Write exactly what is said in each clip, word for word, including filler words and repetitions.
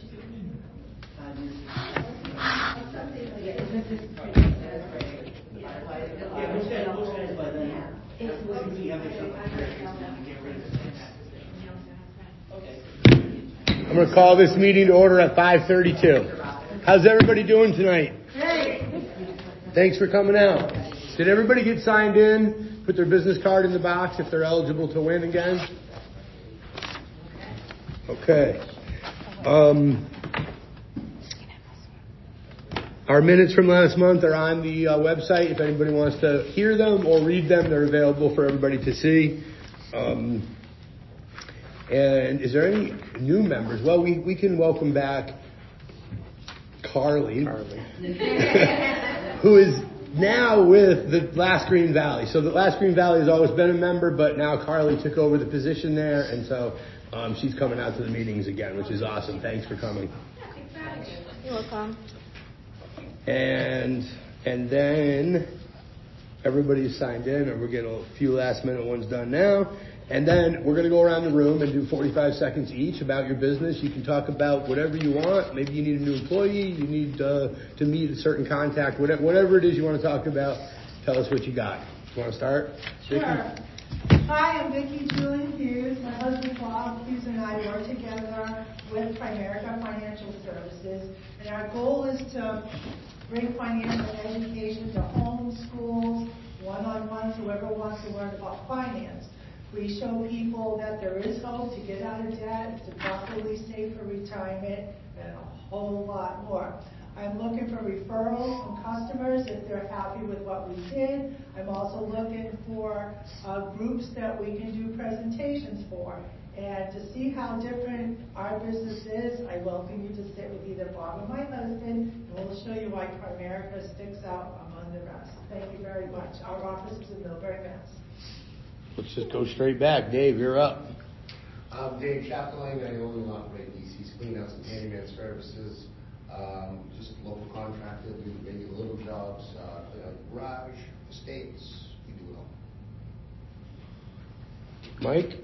I'm going to call this meeting to order at five thirty-two. How's everybody doing tonight? Thanks for coming out. Did everybody get signed in? Put their business card in the box if they're eligible to win again? Okay. Um, our minutes from last month are on the uh, website. If anybody wants to hear them or read them, they're available for everybody to see. Um, and is there any new members? Well, we, we can welcome back Carly, Carly. who is now with the Last Green Valley. So the Last Green Valley has always been a member, but now Carly took over the position there, and so um, she's coming out to the meetings again, which is awesome. Thanks for coming. You're welcome. And and then everybody's signed in, and we're getting a few last minute ones done now. And then we're going to go around the room and do forty-five seconds each about your business. You can talk about whatever you want. Maybe you need a new employee. You need uh, to meet a certain contact. Whatever, whatever it is you want to talk about, tell us what you got. You want to start? Sure. Vicki? Hi, I'm Vicki Julian Hughes. My husband Bob Hughes and I work together with Primerica Financial Services. And our goal is to bring financial education to homes, schools, one-on-ones, whoever wants to learn about finance. We show people that there is hope to get out of debt, to properly save for retirement, and a whole lot more. I'm looking for referrals from customers if they're happy with what we did. I'm also looking for uh, groups that we can do presentations for. And to see how different our business is, I welcome you to sit with either Bob or my husband, and we'll show you why Primerica sticks out among the rest. Thank you very much. Our office is in Millbury, Mass. Let's just go straight back. Dave, you're up. I'm Dave Chapdelaine. I own and operate D C's Cleanouts and Handyman Services. Um, just a local contractor. Do maybe little jobs, uh, clean out the garage, estates. We do it all. Mike?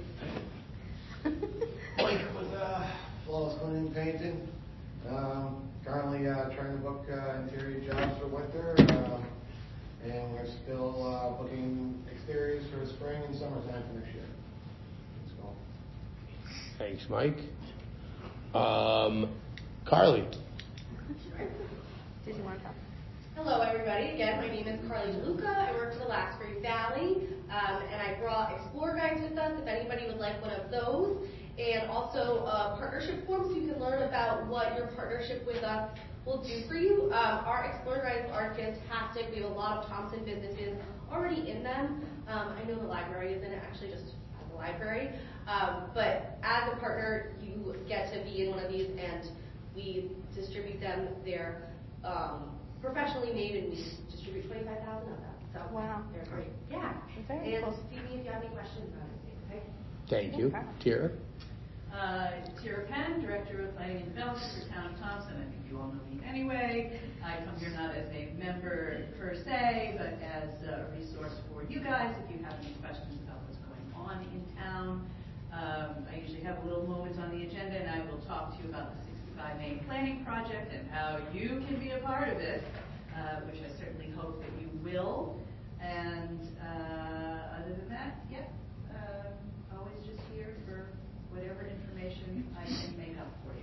Mike with uh, flawless cleaning, painting. Um, currently uh, trying to book uh, interior jobs for winter. Um, and we're still uh, booking exteriors for spring and summertime for next year. Let's go. Thanks, Mike. Um, Carly. Did you want to talk? Hello, everybody. Again, my name is Carly DeLuca. I work for the Last Green Valley, um, and I brought Explore Guides with us if anybody would like one of those, and also uh, partnership forms so you can learn about what your partnership with us will do for you. Um, our Explore Guides are fantastic. We have a lot of Thompson businesses already in them. Um, I know the library is in it, actually, just as a library. Um, but as a partner, you get to be in one of these, and we distribute them. They're um, professionally made, and we distribute twenty-five thousand of them. So wow. They're great. Yeah. Very and cool. see me if you have any questions about anything, okay? Thank you. Tira? Uh, Tira Penn, Director of Planning and Development for Town of Thompson. I think you all know me anyway. I come here not as a member per se, but as a resource for you guys if you have any questions about what's going on in town. Um, I usually have a little moment on the agenda, and I will talk to you about the sixty-five Main Planning Project and how you can be a part of it, uh, which I certainly hope that you will. And uh, other than that, yeah, uh, always just here for whatever information I can make up for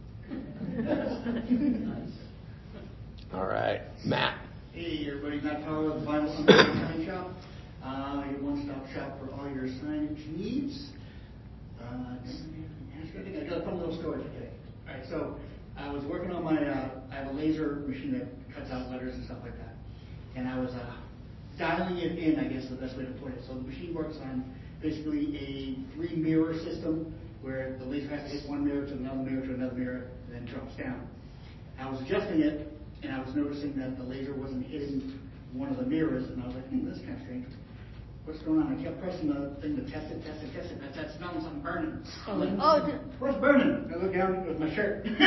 you. Nice. All right. Matt. Hey, everybody. Matt Powell of the Vinyl Underground Sign Shop. Uh, your one-stop shop for all your signage needs. Uh, I think I got a couple little stories today. All right, so I was working on my, uh, I have a laser machine that cuts out letters and stuff like that. And I was uh, dialing it in, I guess is the best way to put it. So the machine works on basically a three mirror system where the laser has to hit one mirror to another mirror to another mirror and then drops down. I was adjusting it and I was noticing that the laser wasn't hitting one of the mirrors, and I was like, hmm, that's kind of strange. What's going on? I kept pressing the thing to test it, test it, test it. That's smelling something burning. I'm like, Oh, what's burning? I look down with my shirt. Oh.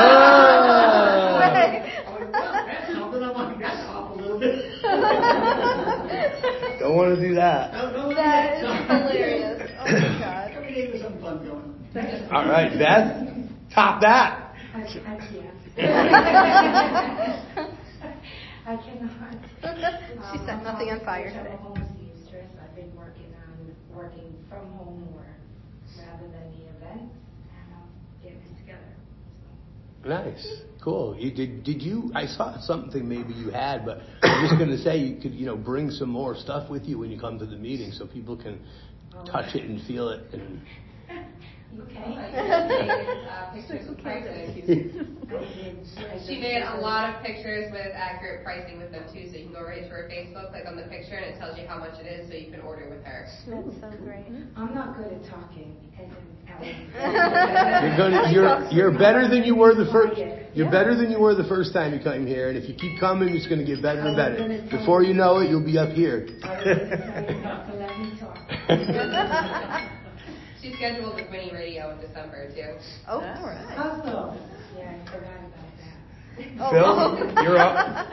I'm like, well, that's something. I'm like, that's off a little bit. Don't want to do that. No, no, that is no. hilarious. Oh my god. Every day there's something fun going. All right, Beth. Top that. I, I can't. I cannot. She set nothing on fire I'm a today. home seamstress. I've been working on working from home more rather than the events, and I'm getting this together. Nice, cool. You did? Did you? I saw something maybe you had, but I'm just going to say you could, you know, bring some more stuff with you when you come to the meeting, so people can touch it and feel it. And Okay. uh, pictures with pricing. She made a lot of pictures with accurate pricing with them too, so you can go right to her Facebook, click on the picture, and it tells you how much it is, so you can order with her. That's so great. I'm not good at talking, as in You're good. You're you're better than you were the first. You're better than you were the first time you came here, and if you keep coming, it's going to get better and better. Before you know it, you'll be up here. I was going to tell you not to let me talk. She's scheduled with Winnie Radio in December too. Oh, all right. Also, yeah, I forgot about that. Oh. Phil, you're up.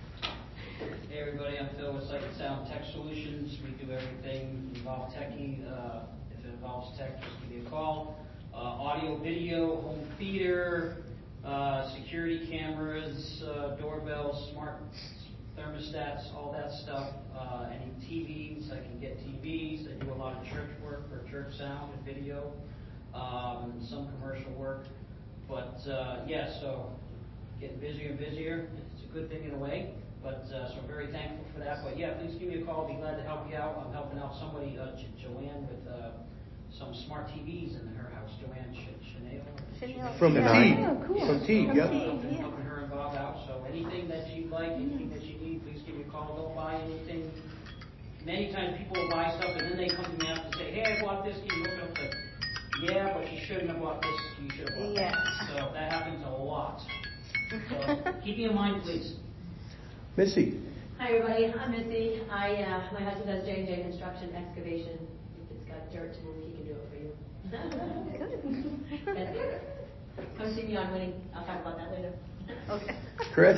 Hey everybody, I'm Phil with Sight and Sound Tech Solutions. We do everything involved techie. Uh, if it involves tech, just give me a call. Uh, audio, video, home theater, uh, security cameras, uh, doorbells, smart thermostats, all that stuff. Uh, any T Vs, I can get T Vs. I do a lot of church work for church sound and video, um, some commercial work. But uh, yeah, so getting busier and busier. It's a good thing in a way. But uh, so I'm very thankful for that. But yeah, please give me a call. I'll be glad to help you out. I'm helping out somebody, uh, jo- Joanne, with uh, some smart T Vs in her house. Joanne Ch- Chanel. Chanel. From Yeah. T. Oh, cool. From T. From Yep. T. Helping, Yeah. helping her and Bob out. So anything that she'd like, anything that she needs, please give me a call. Don't buy anything. Many times people will buy stuff and then they come to me after and say, hey, I bought this. Can you look up the... Yeah, but you shouldn't have bought this. You should have bought Yeah. that. So that happens a lot. So keep me in mind, please. Missy. Hi everybody, I'm Missy. I, uh, my husband does J and J Construction Excavation. If it's got dirt to move, he can do it for you. Good. That's it. Come see me on Winning. I'll talk about that later. Okay. Chris.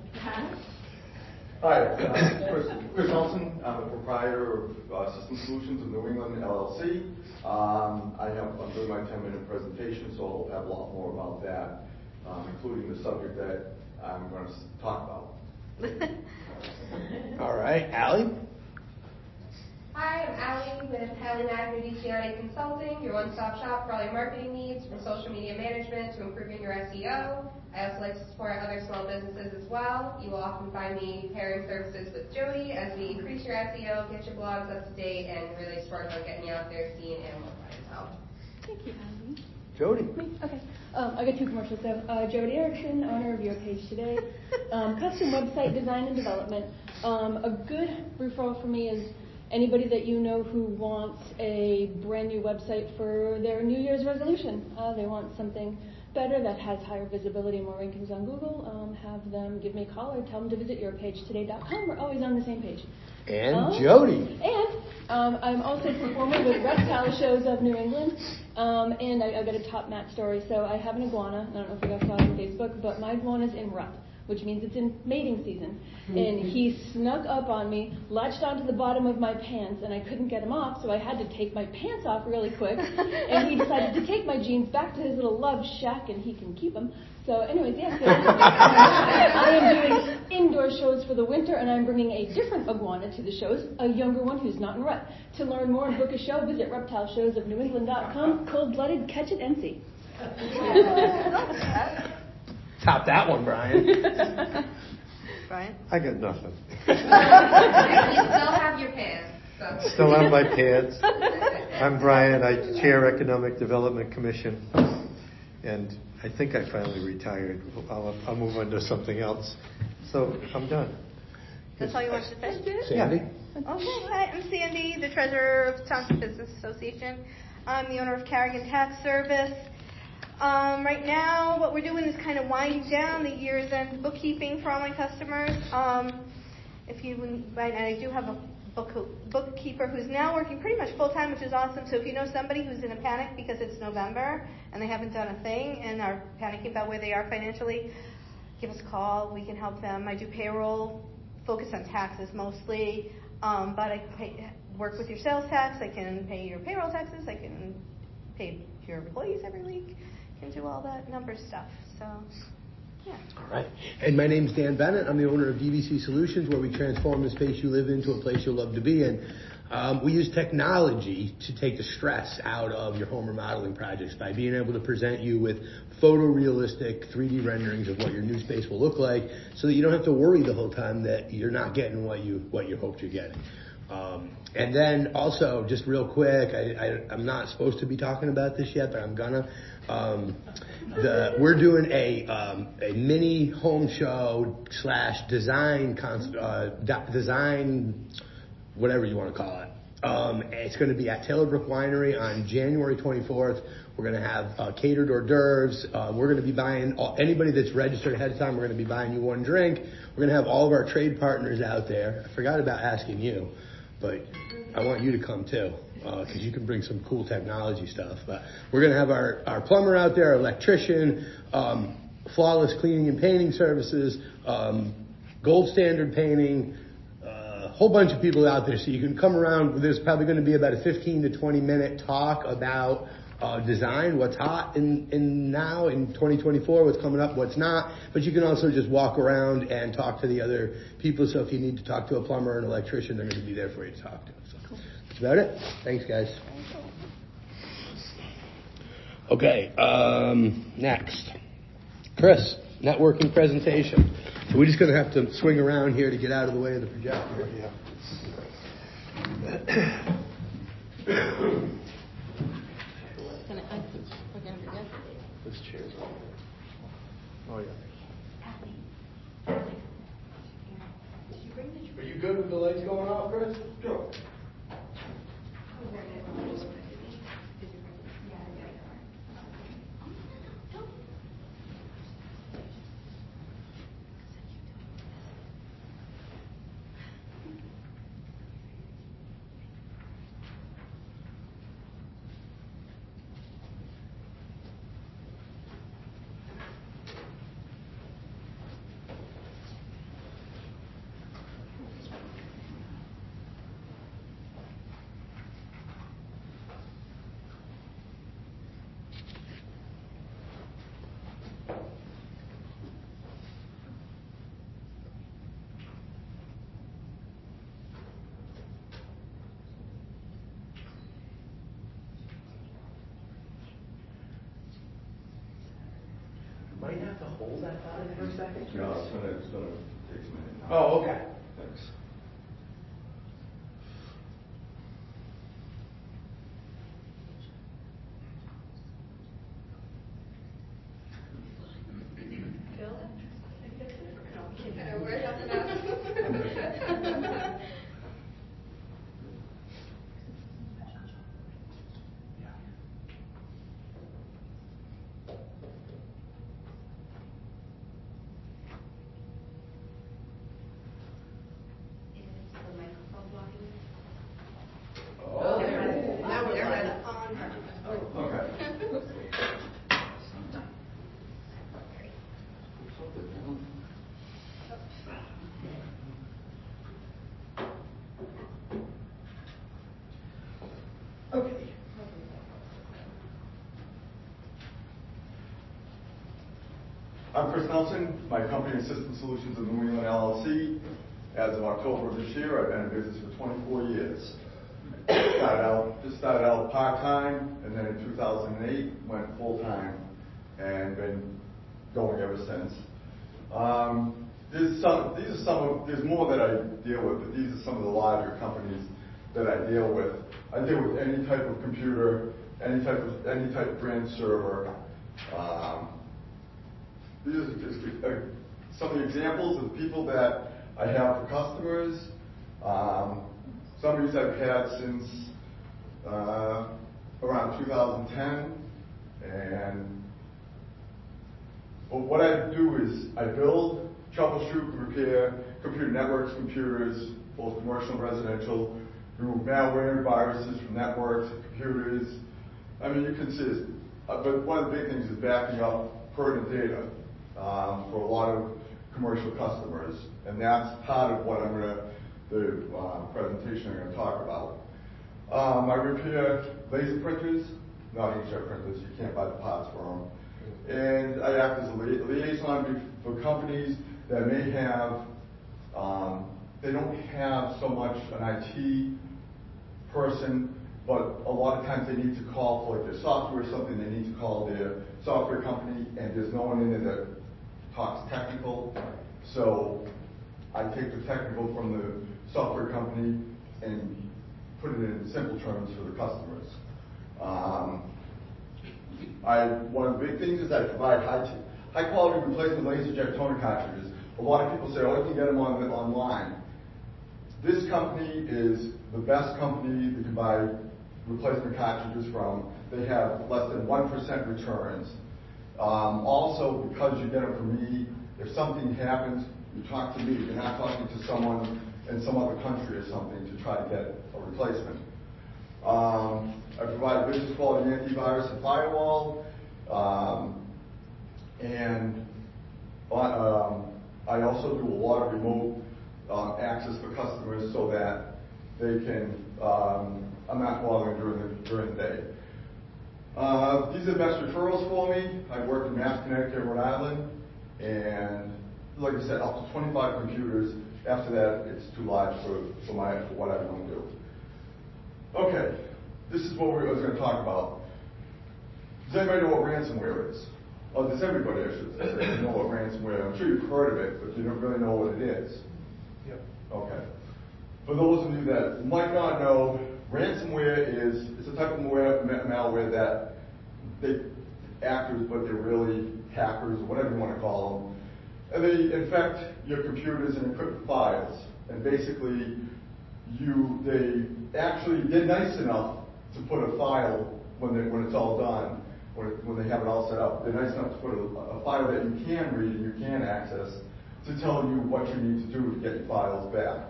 Hi, uh, Chris, Chris Olson. I'm a proprietor of uh, System Solutions of New England, L L C. Um, I have, I'm doing my ten minute presentation, so I'll have a lot more about that, um, including the subject that I'm going to talk about. All right, Allie. Hi, I'm Allie with Allie Magna D C R A Consulting, your one-stop shop for all your marketing needs, from social media management to improving your S E O. I also like to support other small businesses as well. You will often find me pairing services with Jody as we increase your S E O, get your blogs up to date, and really start on getting you out there, seeing and more clientele. Thank you, Allie. Jody. Me? Okay. Um, I got two commercials. So, uh, Jody Erickson, owner of Your Page Today. Um, custom website design and development. Um, a good referral for me is anybody that you know who wants a brand new website for their New Year's resolution. Uh, they want something better that has higher visibility and more rankings on Google. Um, have them give me a call or tell them to visit your page today dot com. We're always on the same page. And um, Jody. And um, I'm also performing with Reptile Shows of New England. Um, and I, I got a top Matt story. So I have an iguana. I don't know if you guys saw it on Facebook, but my iguana's in rut, which means it's in mating season. And he snuck up on me, latched onto the bottom of my pants, and I couldn't get him off, so I had to take my pants off really quick. And he decided to take my jeans back to his little love shack, and he can keep them. So anyways, yes, yeah, so, I am doing indoor shows for the winter, and I'm bringing a different iguana to the shows, a younger one who's not in rut. To learn more and book a show, visit reptile shows of new england dot com. Cold-blooded, catch it and see. Top that one, Brian. Brian? I got nothing. You still have your pants. So. Still have my pants. I'm Brian. I chair Economic Development Commission. And I think I finally retired. I'll, I'll move on to something else. So I'm done. That's all you wanted to say? Sandy. Okay, hi, I'm Sandy, the treasurer of Township Business Association. I'm the owner of Carrigan Tax Service. Um, right now, what we're doing is kind of winding down the year's end bookkeeping for all my customers. Um, if you, and I do have a book, bookkeeper who's now working pretty much full time, which is awesome. So if you know somebody who's in a panic because it's November and they haven't done a thing and are panicking about where they are financially, give us a call. We can help them. I do payroll, focus on taxes mostly, um, but I pay, work with your sales tax. I can pay your payroll taxes. I can pay your employees every week. can do all that number stuff. So, yeah. All right. And my name's Dan Bennett. I'm the owner of D V C Solutions, where we transform the space you live into a place you'll love to be in. Um, we use technology to take the stress out of your home remodeling projects by being able to present you with photorealistic three D renderings of what your new space will look like, so that you don't have to worry the whole time that you're not getting what you what you hoped you're getting. Um, and then also, just real quick, I, I, I'm not supposed to be talking about this yet, but I'm gonna. Um, the, we're doing a um, a mini home show slash design con- uh, d- design. whatever you want to call it. Um, it's going to be at Taylor Brook Winery on January twenty-fourth. We're going to have uh, catered hors d'oeuvres. Uh, we're going to be buying, all, anybody that's registered ahead of time, we're going to be buying you one drink. We're going to have all of our trade partners out there. I forgot about asking you, but I want you to come too, because uh, you can bring some cool technology stuff. But we're going to have our, our plumber out there, our electrician, um, flawless cleaning and painting services, um, gold standard painting, whole bunch of people out there, so you can come around. There's probably going to be about a fifteen to twenty minute talk about uh, design, what's hot in, in now in twenty twenty-four, what's coming up, what's not. But you can also just walk around and talk to the other people. So if you need to talk to a plumber or an electrician, they're going to be there for you to talk to. So cool. That's about it. Thanks, guys. Okay, um, next. Chris, networking presentation. So we're just going to have to swing around here to get out of the way of the projector. Yeah. This chair's on. Oh, yeah. Are you good with the lights going off, Chris? Sure. Might have to hold that thought for a second. No, it's gonna, it's gonna take a minute. Oh, okay. Thanks. I'm Chris Nelson. My company is System Solutions of New England L L C. As of October of this year, I've been in business for twenty-four years. Started out, just started out part-time, and then in two thousand eight went full-time, and been going ever since. Um, there's some, these are some of, there's more that I deal with, but these are some of the larger companies that I deal with. I deal with any type of computer, any type of, any type of brand server. Um, These are just uh, some of the examples of people that I have for customers. Um, some of these I've had since uh, around two thousand ten. And well, what I do is I build, troubleshoot, repair computer networks, computers, both commercial and residential, remove malware, viruses from networks, computers. I mean, you can see this. Uh, but one of the big things is backing up pertinent data. Um, for a lot of commercial customers, and that's part of what I'm going to, the uh, presentation I'm going to talk about. Um, I repair laser printers, not inkjet printers, you can't buy the parts for them. And I act as a lia- liaison for companies that may have, um, they don't have so much an I T person, but a lot of times they need to call for like their software or something, they need to call their software company, and there's no one in there that talks technical. So I take the technical from the software company and put it in simple terms for the customers. Um, I, one of the big things is I provide high, t- high quality replacement LaserJet toner cartridges. A lot of people say, oh, you can get them on, online. This company is the best company that can buy replacement cartridges from. They have less than one percent returns. Um, also, because you get them from me, if something happens, you talk to me. You're not talking to someone in some other country or something to try to get a replacement. Um, I provide business quality antivirus and firewall. Um, and um, I also do a lot of remote um, access for customers so that they can, um, I'm not bothering during the, during the day. Uh, these are the best referrals for me. I work in Mass, Connecticut, and Rhode Island, and like I said, up to twenty-five computers. After that, it's too large for, for, my, for what I want to do. Okay, this is what we, I was going to talk about. Does anybody know what ransomware is? Oh, does everybody, I should say, know what ransomware is? I'm sure you've heard of it, but you don't really know what it is. Yep. Okay. For those of you that might not know, ransomware is it's a type of malware, malware that they actors, but they're really hackers or whatever you want to call them. And they infect your computers and encrypt files. And basically, you they actually they're nice enough to put a file when they, when it's all done, when, it, when they have it all set up. They're nice enough to put a, a file that you can read and you can access to tell you what you need to do to get your files back.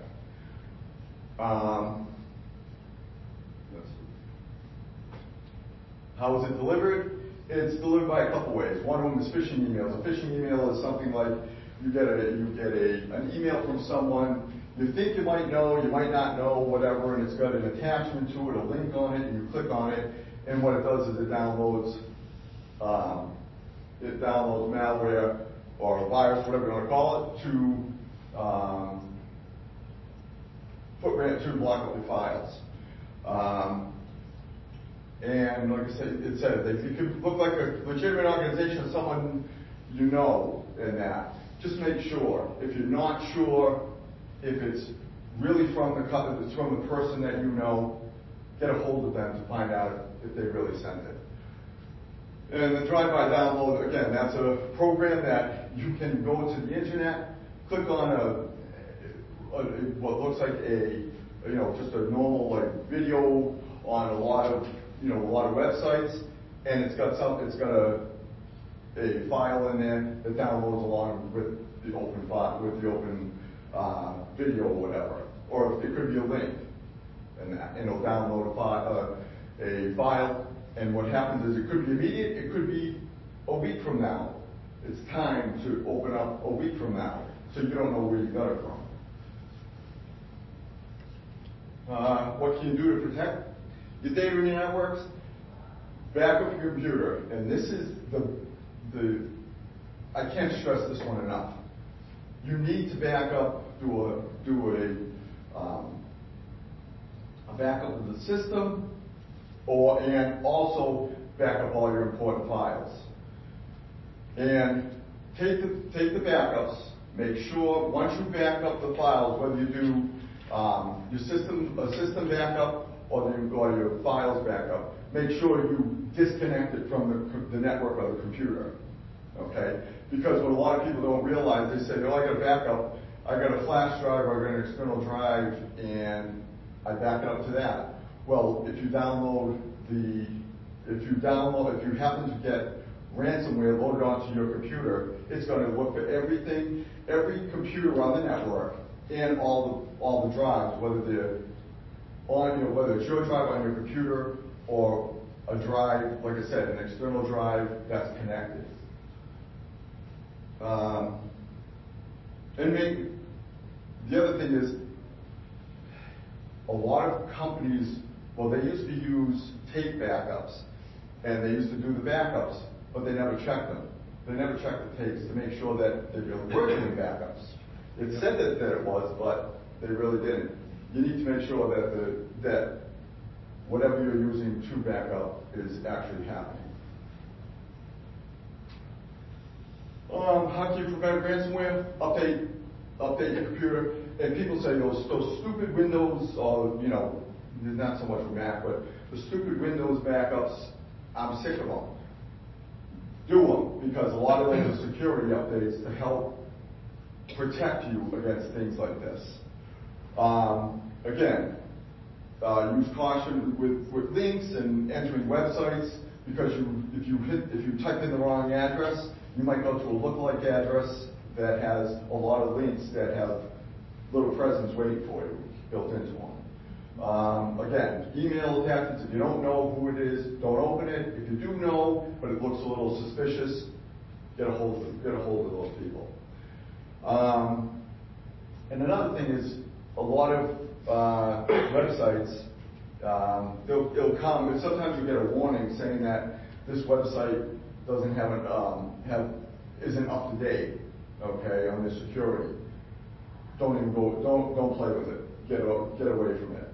Um, let's see. How is it delivered? It's delivered by a couple ways. One of them is phishing emails. A phishing email is something like you get a you get a an email from someone you think you might know, you might not know, whatever, and it's got an attachment to it, a link on it, and you click on it, and what it does is it downloads um, it downloads malware or a virus, whatever you want to call it, to um, put to block up your files. Um, And like I said, it said they it could look like a legitimate organization, someone you know in that. Just make sure. If you're not sure if it's really from the if it's from the person that you know, get a hold of them to find out if they really sent it. And the drive-by download, again, that's a program that you can go to the internet, click on a, a what looks like a you know just a normal like video on a lot of you know, a lot of websites, and it's got some, it's got a, a file in there that downloads along with the open file, with the open uh, video or whatever, or it could be a link, and, that, and it'll download a file, uh, a file, and what happens is it could be immediate, it could be a week from now. It's time to open up a week from now, so you don't know where you got it from. Uh, what can you do to protect your data in your networks? Back up your computer, and this is the the I can't stress this one enough. You need to back up, do a do a um, a backup of the system, or and also back up all your important files. And take the take the backups. Make sure once you back up the files, whether you do um, your system a system backup or, the, or your files backup, make sure you disconnect it from the, the network of the computer, okay? Because what a lot of people don't realize, they say, oh, I got a backup, I got a flash drive, or I got an external drive, and I back it up to that. Well, if you download the, if you download, if you happen to get ransomware loaded onto your computer, it's going to look for everything, every computer on the network, and all the, all the drives, whether they're on, you know, whether it's your drive on your computer or a drive, like I said, an external drive that's connected. Um, and make, the other thing is, a lot of companies, well, they used to use tape backups, and they used to do the backups but they never check them. They never check the tapes to make sure that they really were doing backups. It said that, that it was, but they really didn't. You need to make sure that the that whatever you're using to back up is actually happening. Um, how do you prevent ransomware? Update, update your computer. And people say those those stupid Windows, or you know, not so much for Mac, but the stupid Windows backups. I'm sick of them. Do them because a lot of those are security updates to help protect you against things like this. Um, again, uh, use caution with, with links and entering websites because you, if you hit, if you type in the wrong address, you might go to a lookalike address that has a lot of links that have little presents waiting for you built into them. Um, again, email attachments. If you don't know who it is, don't open it. If you do know, but it looks a little suspicious, get a hold of get a hold of those people. Um, and another thing is a lot of uh, websites. Um, they'll, it'll come, and sometimes you get a warning saying that this website doesn't have an, um, have isn't up to date. Okay, on the security. Don't even go. Don't don't play with it. Get get away from it.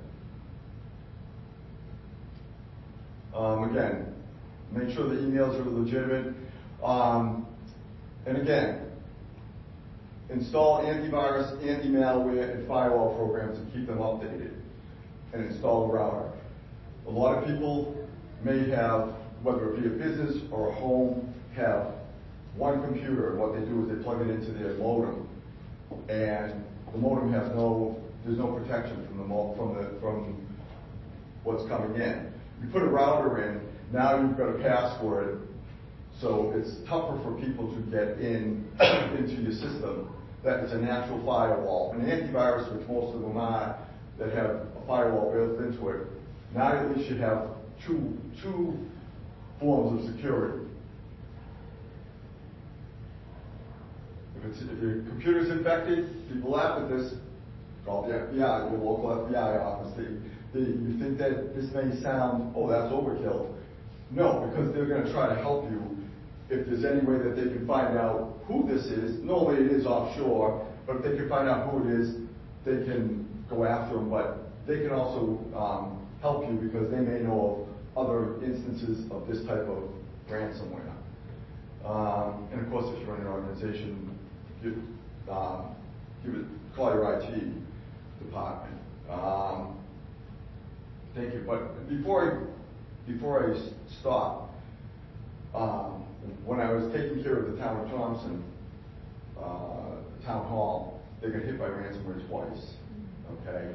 Um, again, make sure the emails are legitimate. Um, and again, install antivirus, anti-malware, and firewall programs and keep them updated. And install a router. A lot of people may have, whether it be a business or a home, have one computer, and what they do is they plug it into their modem, and the modem has no, there's no protection from the mo- from the from what's coming in. You put a router in, now you've got a password, so it's tougher for people to get in into your system. That it's a natural firewall. An antivirus, which most of them are, that have a firewall built into it. Now at least you have two two forms of security. If, it's, if your computer's infected, people laugh at this. Call the F B I, your local F B I office. They, they, you think that this may sound, oh, that's overkill. No, because they're going to try to help you. If there's any way that they can find out who this is, normally it is offshore, but if they can find out who it is, they can go after them. But they can also um, help you because they may know of other instances of this type of ransomware. Um, and of course, if you're in an organization, give, um, give it, call your I T department. Um, thank you. But before I, before I stop, um, when I was taking care of the town of Thompson, uh, the town hall, they got hit by ransomware twice. Okay.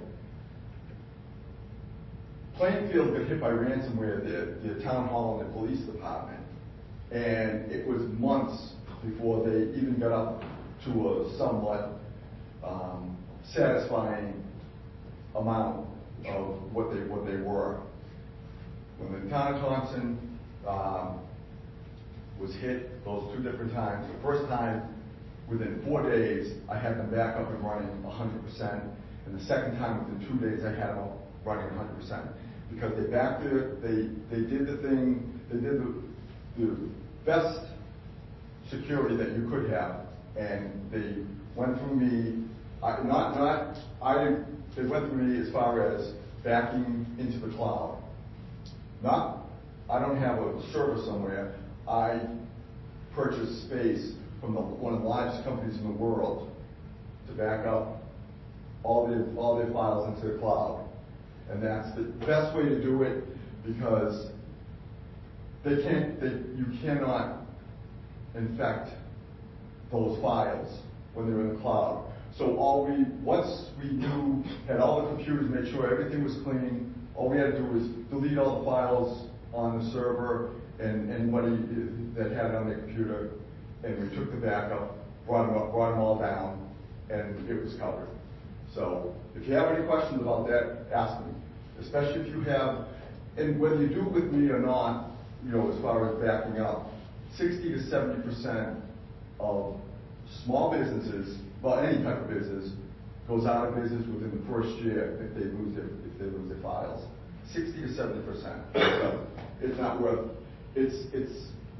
Plainfield got hit by ransomware, the, the town hall and the police department. And it was months before they even got up to a somewhat um, satisfying amount of what they what they were. When the town of Thompson um, was hit those two different times, the first time within four days I had them back up and running one hundred percent, and the second time within two days I had them running one hundred percent because they backed it, they they did the thing, they did the the best security that you could have, and they went through me. I, not not I. They went through me as far as backing into the cloud. Not I don't have a server somewhere. I purchased space from the, one of the largest companies in the world to back up all their all their files into the cloud, and that's the best way to do it because they can't. They, you cannot infect those files when they're in the cloud. So all we once we knew had all the computers, made sure everything was clean. All we had to do was delete all the files on the server and anybody that had it on their computer, and we took the backup, brought them up, brought them all down, and it was covered. So if you have any questions about that, ask me. Especially if you have, and whether you do it with me or not, you know, as far as backing up, sixty to seventy percent of small businesses, well, any type of business, goes out of business within the first year if they lose their if they lose their files. sixty to seventy percent. So it's not worth. It's it's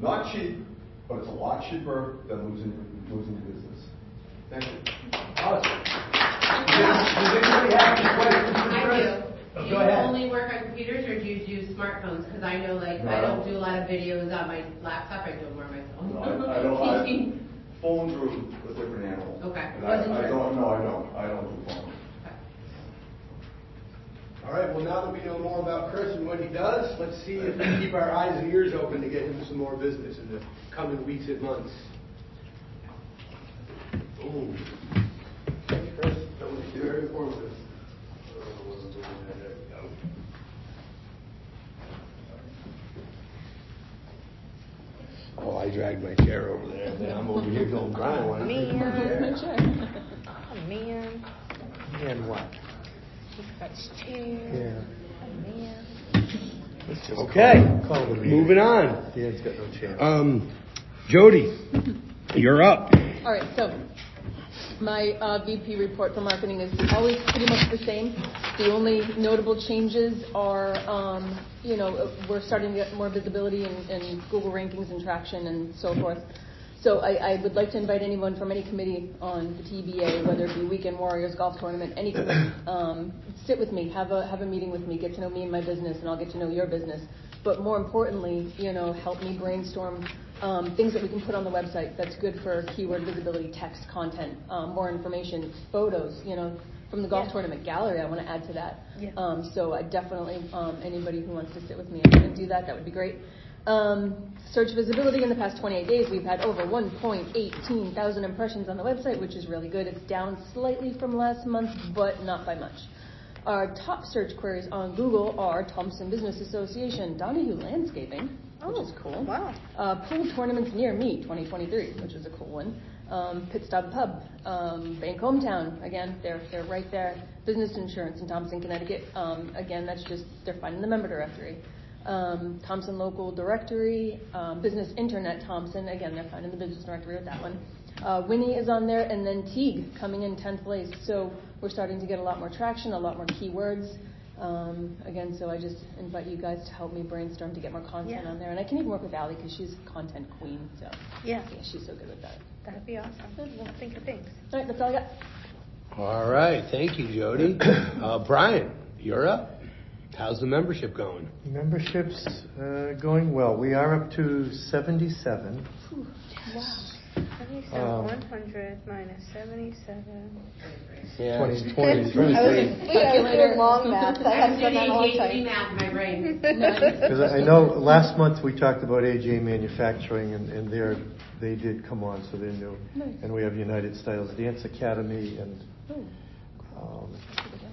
Not cheap, but it's a lot cheaper than losing, losing your business. Thank you. Awesome. Does anybody have any questions for I Chris? do. Oh, Do go you ahead. only work on computers or do you do smartphones? Because I know, like, No, I I don't don't. do a lot of videos on my laptop. I do it more on my phone. No, I, I don't. I, phones are a different animal. Okay. And Wasn't I, I sure. don't. No, I don't. I don't do phones. All right, well, now that we know more about Chris and what he does, let's see if we can keep our eyes and ears open to get him some more business in the coming weeks and months. Ooh. Thanks, Chris. That was very informative. Oh, I dragged my chair over there, and then I'm over here going, Brian, why don't you take my chair? Oh, man. And what? He's got his chair. Yeah. Oh, man. Let's just Okay, call, call the meeting. moving on. Dan's got no chance. Um, Jody, you're up. All right, so my uh, V P report for marketing is always pretty much the same. The only notable changes are, um, you know, we're starting to get more visibility in, in Google rankings and traction and so forth. So I, I would like to invite anyone from any committee on the T B A, whether it be Weekend Warriors, golf tournament, any committee, um, sit with me, have a have a meeting with me, get to know me and my business, and I'll get to know your business. But more importantly, you know, help me brainstorm um, things that we can put on the website that's good for keyword visibility, text, content, um, more information, photos, you know, from the golf Yeah. tournament gallery. I want to add to that. Yeah. Um, so I definitely, um, anybody who wants to sit with me and, and do that, that would be great. Um, search visibility in the past twenty-eight days, we've had over one point one eight thousand impressions on the website, which is really good. It's down slightly from last month, but not by much. Our top search queries on Google are Thompson Business Association, Donahue Landscaping, which Oh, is cool. wow. Uh, pool tournaments near me, twenty twenty-three, which is a cool one. Um, Pit Stop Pub, um, Bank Hometown, again, they're they're right there. Business Insurance in Thompson, Connecticut, um, again, that's just, they're finding the member directory. Um, Thompson Local Directory, um, Business Internet Thompson, again, they're finding the business directory with that one. Uh, Winnie is on there, and then Teague coming in tenth place. So we're starting to get a lot more traction, a lot more keywords. Um, again, so I just invite you guys to help me brainstorm to get more content Yeah. on there. And I can even work with Allie because she's a content queen. So Yeah. yeah, she's so good with that. That'd be awesome. We'll think of things. All right, that's all I got. All right, thank you, Jody. Uh, Brian, you're up. How's the membership going? Membership's uh, going well. We are up to seventy-seven. Wow. seventy-seven, Um, one hundred minus seventy-seven. Yeah, twenty, it's twenty, twenty. I was, wait, I was doing long math. I I'm haven't done that in a long doing time. math in my brain. Because I know last month we talked about A J Manufacturing, and, and they're, they did come on, so they're new. Nice. And we have United Styles Dance Academy, and Oh. um,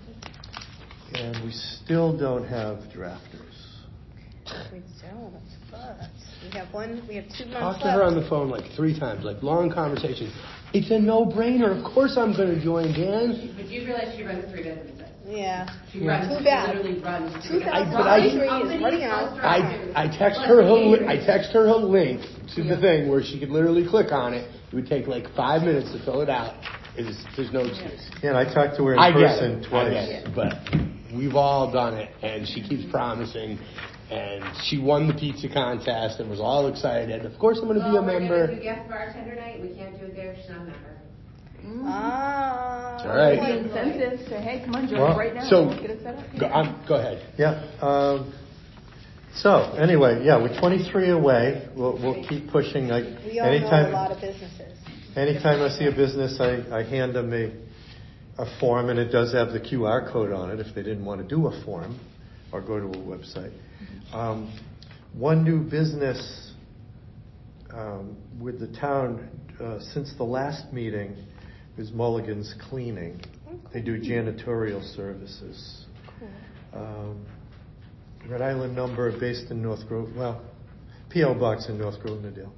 and we still don't have drafters. We don't, but we have one, we have two months Talked left. to her on the phone like three times, like long conversations. It's a no-brainer. Of course I'm going to join, Dan. But you realize she runs three businesses. Yeah. She Yeah. runs, Too she bad. literally runs. two I- thousand but I- twenty-three is running out. I, I text her her li- I text her her link to the thing where she could literally click on it. It would take like five minutes to fill it out. It is, there's no excuse. Yeah, and I talked to her in I get person it. twice. I get it. But we've all done it, and she keeps promising. And she won the pizza contest and was all excited. Of course, I'm going to be a Well, we're member. gonna do guest bartender night. We can't do it there if she's not a member. Ah. All right. The incentive. So hey, come on, join Well, right now. so- Let's get it set up. Go, um, go ahead. Yeah. Um, so anyway, yeah, we're twenty-three away. We'll, we'll keep pushing. Like We all know anytime, a lot of businesses. anytime I see a business, I, I hand them a, a form, and it does have the Q R code on it if they didn't want to do a form or go to a website. Um, one new business um, with the town uh, since the last meeting is Mulligan's Cleaning. They do janitorial services. Um, Red Island number based in North Grove, well, P O Box in North Grove, Nadale.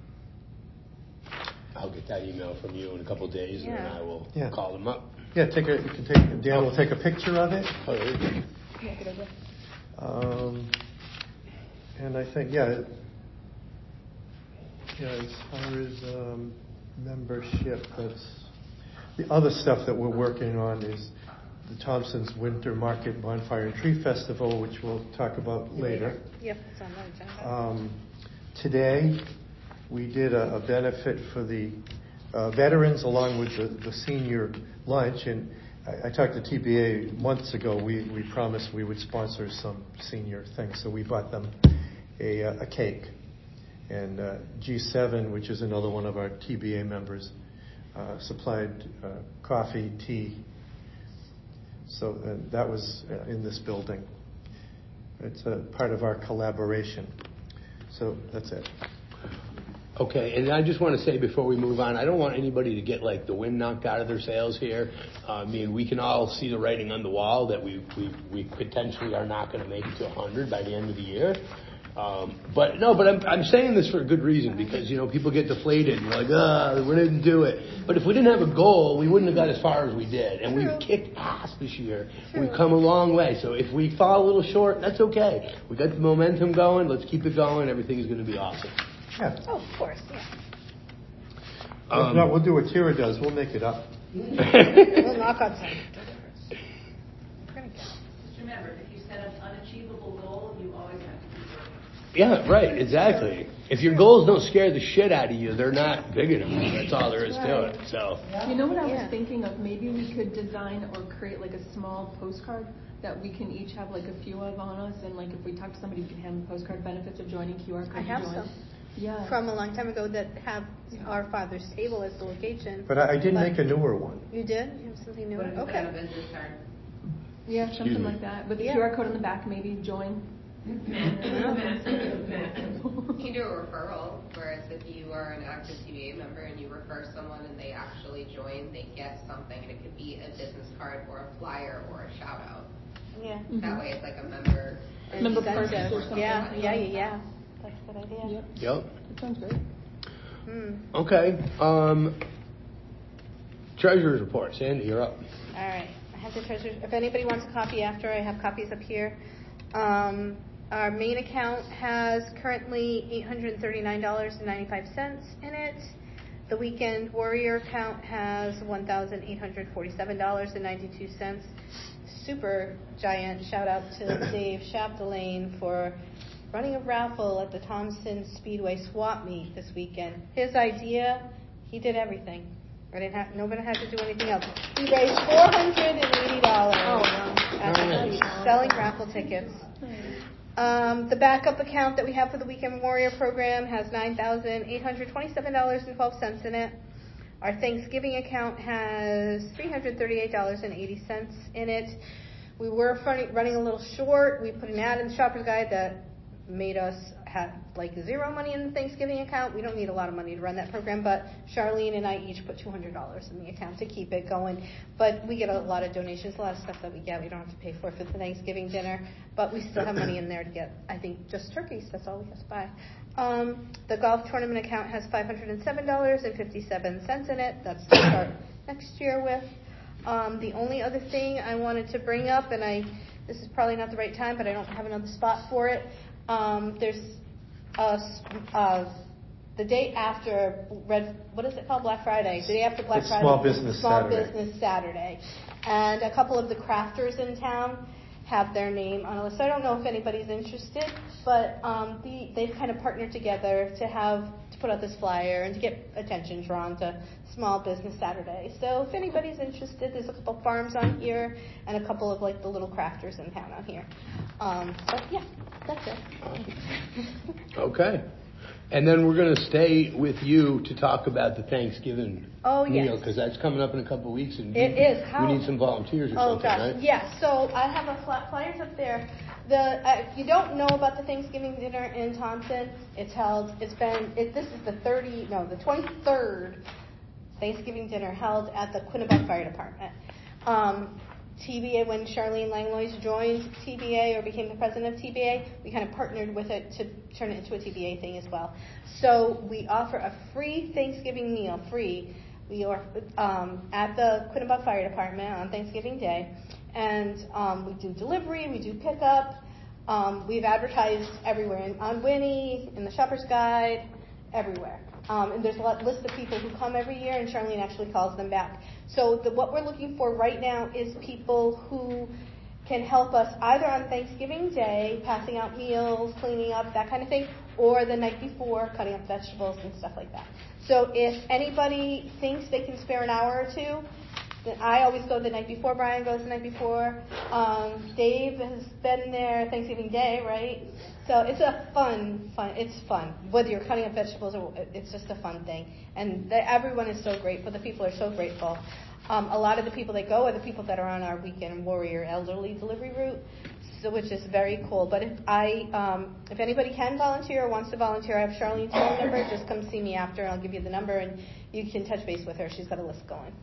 I'll get that email from you in a couple of days, and then Yeah. I will Yeah. call them up. Yeah, take a, you can take, Dan will take a picture of it. Oh, there you go. Yeah, good idea. Um, and I think, yeah, it- yeah, as far as um, membership, that's the other stuff that we're working on is the Thompson's Winter Market Bonfire and Tree Festival, which we'll talk about later. Yep, it's on the agenda. Um, today we did a, a benefit for the uh, veterans along with the, the senior lunch. And I, I talked to T B A months ago. We, we promised we would sponsor some senior things. So we bought them a, a cake. And uh, G seven, which is another one of our T B A members, uh, supplied uh, coffee, tea. So uh, that was uh, in this building. It's a part of our collaboration. So that's it. Okay, and I just want to say before we move on, I don't want anybody to get like the wind knocked out of their sails here. Uh, I mean, we can all see the writing on the wall that we we, we potentially are not going to make it to one hundred by the end of the year. Um, but no, but I'm I'm saying this for a good reason because, you know, people get deflated and they're like, ah, we didn't do it. But if we didn't have a goal, we wouldn't have got as far as we did. And True. we've kicked ass this year. True. We've come a long way. So if we fall a little short, that's okay. We got the momentum going. Let's keep it going. Everything is going to be awesome. Yeah. Oh, of course, yeah. Um, no, we'll do what Tira does. We'll make it up. We'll knock on something. Just remember, if you set an unachievable goal, you always have to keep working. Yeah, right, exactly. If your goals don't scare the shit out of you, they're not big enough. That's all there is to it. So, You know what I was Yeah. thinking of? Maybe we could design or create like a small postcard that we can each have like a few of on us, and like if we talk to somebody, we can hand them postcard benefits of joining Q R code. I have to join. some. Yeah. From a long time ago that have Our Father's Table as the location. But I, I did But- make a newer one. You did? You have something new? What if it's Okay. on a business card? Yeah, Excuse something me. like that. With the Yeah. Q R code on the back, maybe join. You can do a referral, whereas if you are an active T B A member and you refer someone and they actually join, they get something, and it could be a business card or a flyer or a shout out. Yeah. That way it's like a member. Member Incentive. purchase or something. Yeah, yeah, yeah, yeah. That's a good idea. Yep. yep. That sounds great. Hmm. Okay. Um, treasurer's report. Sandy, you're up. All right. I have the treasure. If anybody wants a copy after, I have copies up here. Um, our main account has currently eight hundred thirty-nine dollars and ninety-five cents in it. The Weekend Warrior account has one thousand eight hundred forty-seven dollars and ninety-two cents. Super giant shout out to Dave Chapdelaine for running a raffle at the Thompson Speedway swap meet this weekend. His idea, he did everything. I didn't have, nobody had to do anything else. He raised four hundred eighty dollars Oh, wow. at the Nice. meet, selling raffle tickets. Um, the backup account that we have for the Weekend Warrior program has nine thousand eight hundred twenty-seven dollars and twelve cents in it. Our Thanksgiving account has three hundred thirty-eight dollars and eighty cents in it. We were funny, running a little short. We put an ad in the Shopper's Guide that made us have like zero money in the Thanksgiving account. We don't need a lot of money to run that program, but Charlene and I each put two hundred dollars in the account to keep it going. But we get a lot of donations, a lot of stuff that we get we don't have to pay for for the Thanksgiving dinner, but we still have money in there to get, I think, just turkeys. That's all we have to buy. Um, the golf tournament account has five hundred seven dollars and fifty-seven cents in it. That's to start next year with. Um, the only other thing I wanted to bring up, and I, this is probably not the right time, but I don't have another spot for it. Um, there's uh, uh, the day after Red, what is it called? Black Friday. The day after Black It's Friday. Small Business Small Saturday. Business Saturday. And a couple of the crafters in town have their name on a list. I don't know if anybody's interested, but um, the, they've kind of partnered together to have to put out this flyer and to get attention drawn to Small Business Saturday. So if anybody's interested, there's a couple farms on here and a couple of like the little crafters in town on here. Um, but yeah, that's it. Okay. And then we're going to stay with you to talk about the Thanksgiving Oh, yes. meal, because that's coming up in a couple of weeks. And It we, is. How- we need some volunteers or Oh something, gosh, right? yeah. So I have a flat flyers up there. The uh, if you don't know about the Thanksgiving dinner in Thompson, it's held. It's been. It, this is the thirty. No, the twenty-third Thanksgiving dinner held at the Quinebaug Fire Department. Um, T B A, when Charlene Langlois joined T B A or became the president of T B A, we kind of partnered with it to turn it into a T B A thing as well. So we offer a free Thanksgiving meal, free. We are um, at the Quinebaug Fire Department on Thanksgiving Day, and um, we do delivery, we do pickup. Um, we've advertised everywhere, in, on Winnie, in the Shopper's Guide, everywhere. Um, and there's a lot, list of people who come every year, and Charlene actually calls them back. So the, what we're looking for right now is people who can help us either on Thanksgiving Day, passing out meals, cleaning up, that kind of thing, or the night before, cutting up vegetables and stuff like that. So if anybody thinks they can spare an hour or two, then I always go the night before. Brian goes the night before. Um, Dave has been there Thanksgiving Day, right? So it's a fun, fun. It's fun. Whether you're cutting up vegetables or it's just a fun thing. And the, everyone is so grateful. The people are so grateful. Um, a lot of the people that go are the people that are on our Weekend Warrior elderly delivery route, so which is very cool. But if I, um, if anybody can volunteer or wants to volunteer, I have Charlene's phone number. Just come see me after. I'll give you the number and you can touch base with her. She's got a list going.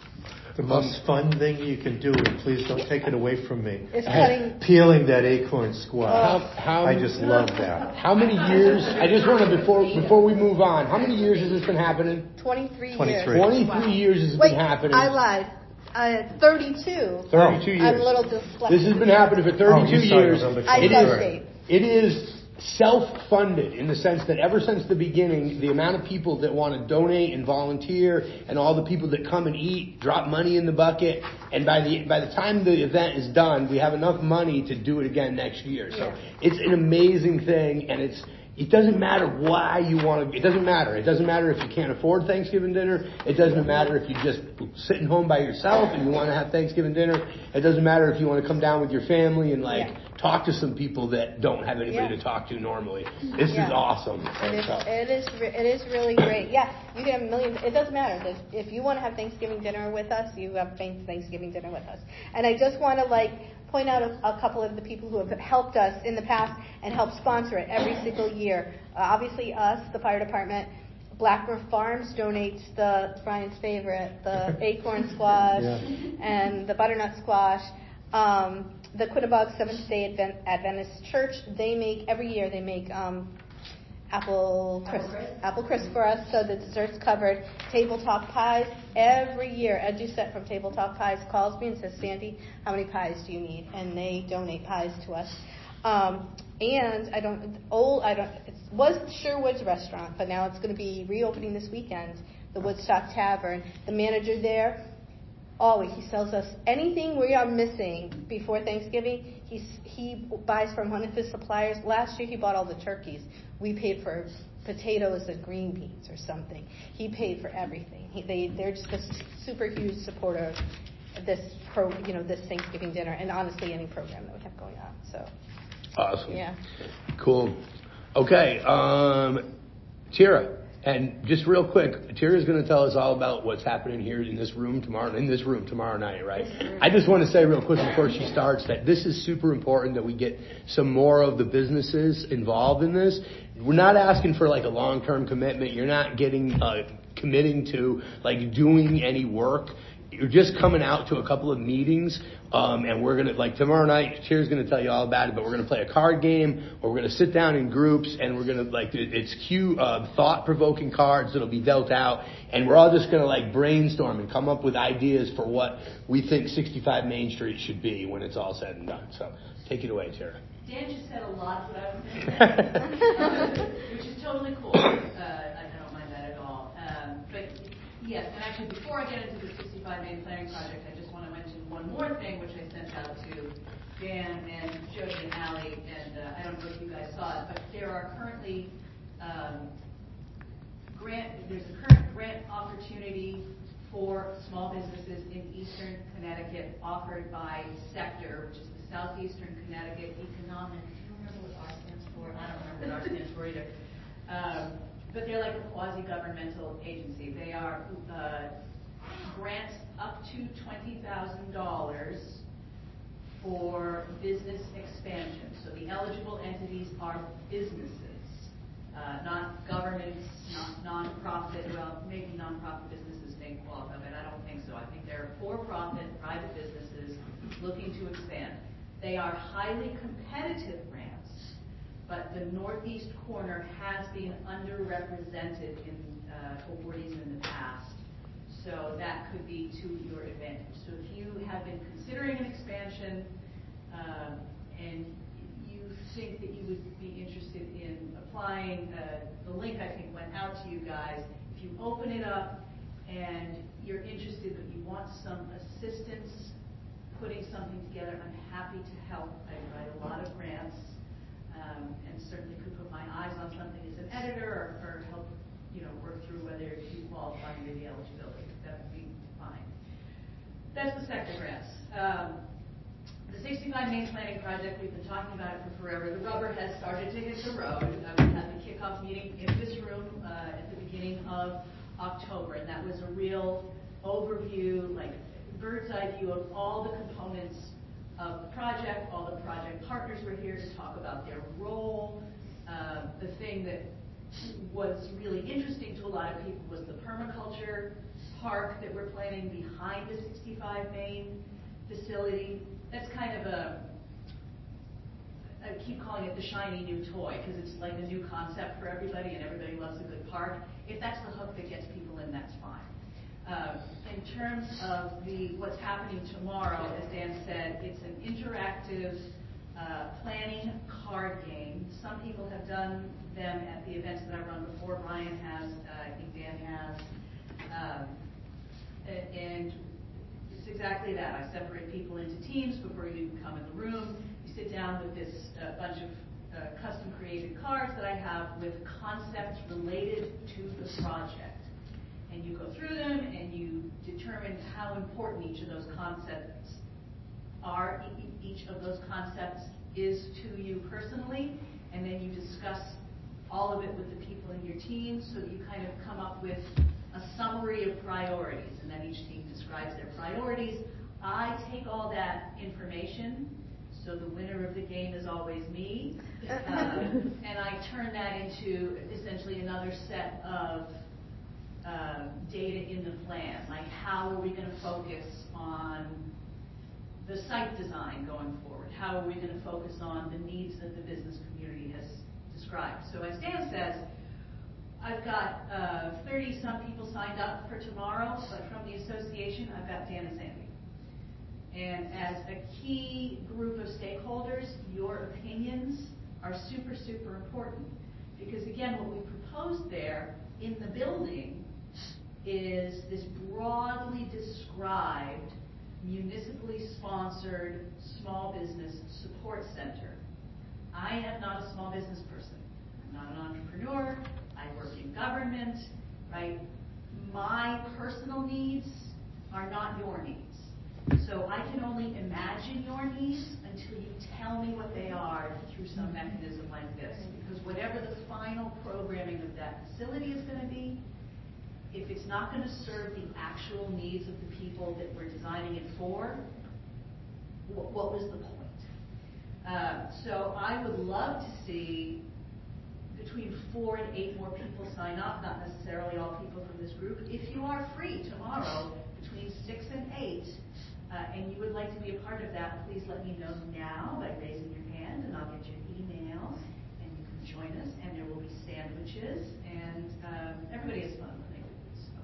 The most fun thing you can do, and please don't take it away from me, is cutting, peeling that acorn squash. How, how, I just love that. How many years? I just want to before before we move on. How many years has this been happening? Twenty-three, twenty-three years. Twenty-three Wow. years has Wait, been happening. I lied. Uh, thirty-two. Thirty-two years. I'm a little dyslexic. This has been happening for thirty-two oh, you years. I It saw is, state. it is self-funded in the sense that ever since the beginning, the amount of people that want to donate and volunteer, and all the people that come and eat, drop money in the bucket, and by the by the time the event is done, we have enough money to do it again next year. So Yeah. it's an amazing thing, and it's. It doesn't matter why you want to. It doesn't matter. It doesn't matter if you can't afford Thanksgiving dinner. It doesn't matter if you're just sitting home by yourself and you want to have Thanksgiving dinner. It doesn't matter if you want to come down with your family and like Yeah. talk to some people that don't have anybody Yeah. to talk to normally. This Yeah. is awesome. It is, So, it is, re- it is really great. Yeah, you can have a million. It doesn't matter. If, if you want to have Thanksgiving dinner with us, you have Thanksgiving dinner with us. And I just want to like point out a, a couple of the people who have helped us in the past and help sponsor it every single year. Uh, obviously, us, the fire department. Blackbird Farms donates the Brian's favorite, the acorn squash Yeah. and the butternut squash. Um, the Quinnebog Seventh Day Advent, Adventist Church, they make every year they make um, apple crisp, Apple crisp. apple crisp for us, so the dessert's covered. Tabletop Pies every year. Eduset from Tabletop Pies calls me and says, Sandy, how many pies do you need? And they donate pies to us. Um, and I don't old I don't it was Sherwood's restaurant, but now it's going to be reopening this weekend. The Woodstock Tavern. The manager there. Always, he sells us anything we are missing before Thanksgiving. He's, he buys from one of his suppliers. Last year, he bought all the turkeys. We paid for potatoes and green beans or something. He paid for everything. He, they, they're just a super huge supporter of this pro, you know, this Thanksgiving dinner, and honestly, any program that we have going on. So, awesome. yeah. Cool. Okay, um, Tira. And just real quick, Tira's going to tell us all about what's happening here in this room tomorrow, in this room tomorrow night, right? I just want to say real quick before she starts that this is super important that we get some more of the businesses involved in this. We're not asking for like a long-term commitment. You're not getting, uh, committing to like doing any work. You're just coming out to a couple of meetings, um, and we're gonna like tomorrow night. Tira's gonna tell you all about it, but we're gonna play a card game, or we're gonna sit down in groups, and we're gonna like it, it's cute, uh, thought-provoking cards that'll be dealt out, and we're all just gonna like brainstorm and come up with ideas for what we think sixty-five Main Street should be when it's all said and done. So take it away, Tira. Dan just said a lot of what I was going to say, um, which is totally cool. Uh, I don't mind that at all. Um, but yes, and actually before I get into the sixty-five Main Planning Project, I just want to mention one more thing which I sent out to Dan and Jody and Allie, and uh, I don't know if you guys saw it, but there are currently um, grant. There's a current grant opportunity for small businesses in Eastern Connecticut offered by Sector, which is the Southeastern Connecticut Economic. Do you remember what R stands for? I don't remember what R stands for either. Um, but they're like a quasi-governmental agency. They are uh, grants up to twenty thousand dollars for business expansion. So the eligible entities are businesses, uh, not governments, not non-profit. Well, maybe non-profit businesses may qualify, but I don't think so. I think they're for-profit private businesses looking to expand. They are highly competitive grants, but the northeast corner has been underrepresented in uh, awardees in the past. So that could be to your advantage. So if you have been considering an expansion um, and you think that you would be interested in applying, uh, the link I think went out to you guys. If you open it up and you're interested but you want some assistance putting something together. I'm happy to help. I write a lot of grants, um, and certainly could put my eyes on something as an editor, or, or help, you know, work through whether you qualify under the eligibility. That would be fine. That's the sector grants. Um, the sixty-five Main Planning Project, we've been talking about it for forever. The rubber has started to hit the road. Uh, we had the kickoff meeting in this room uh, at the beginning of October, and that was a real overview, like bird's eye view of all the components of the project. All the project partners were here to talk about their role. Uh, the thing that was really interesting to a lot of people was the permaculture park that we're planning behind the sixty-five Main facility. That's kind of a, I keep calling it the shiny new toy, because it's like a new concept for everybody, and everybody loves a good park. If that's the hook that gets people in, that's fine. Uh, in terms of the what's happening tomorrow, as Dan said, it's an interactive uh, planning card game. Some people have done them at the events that I've run before. Brian has, uh, I think Dan has. Um, and it's exactly that. I separate people into teams before you even come in the room. You sit down with this uh, bunch of uh, custom created cards that I have with concepts related to the project. And you go through them and you determine how important each of those concepts are, e- each of those concepts is to you personally, and then you discuss all of it with the people in your team so that you kind of come up with a summary of priorities, and then each team describes their priorities. I take all that information, so the winner of the game is always me, um, and I turn that into essentially another set of uh, data in the plan, like how are we going to focus on the site design going forward? How are we going to focus on the needs that the business community has described? So as Dan says, I've got uh, thirty some people signed up for tomorrow, but from the association, I've got Dan and Sandy. And as a key group of stakeholders, your opinions are super, super important. Because again, what we proposed there in the building is this broadly described, municipally sponsored small business support center. I am not a small business person. I'm not an entrepreneur. I work in government, right? My personal needs are not your needs. So I can only imagine your needs until you tell me what they are through some mechanism like this. Because whatever the final programming of that facility is going to be, if it's not going to serve the actual needs of the people that we're designing it for, what, what was the point? Uh, so I would love to see between four and eight more people sign up, not necessarily all people from this group. If you are free tomorrow between six and eight, uh, and you would like to be a part of that, please let me know now by raising your hand, and I'll get your email, and you can join us, and there will be sandwiches, and um, everybody has fun when they do this, so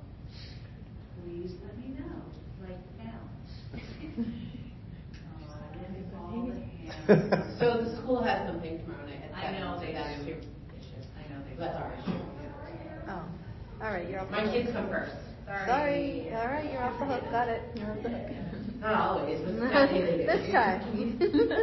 please let me know, right now. So the school has something tomorrow night at I know they that's do. your issue. I know they That's do. our issue. Oh, all right, you're off the My hook. kids come first. Sorry. Sorry, all right, you're off the hook. Got it. You're off the hook. Not always, but definitely This time.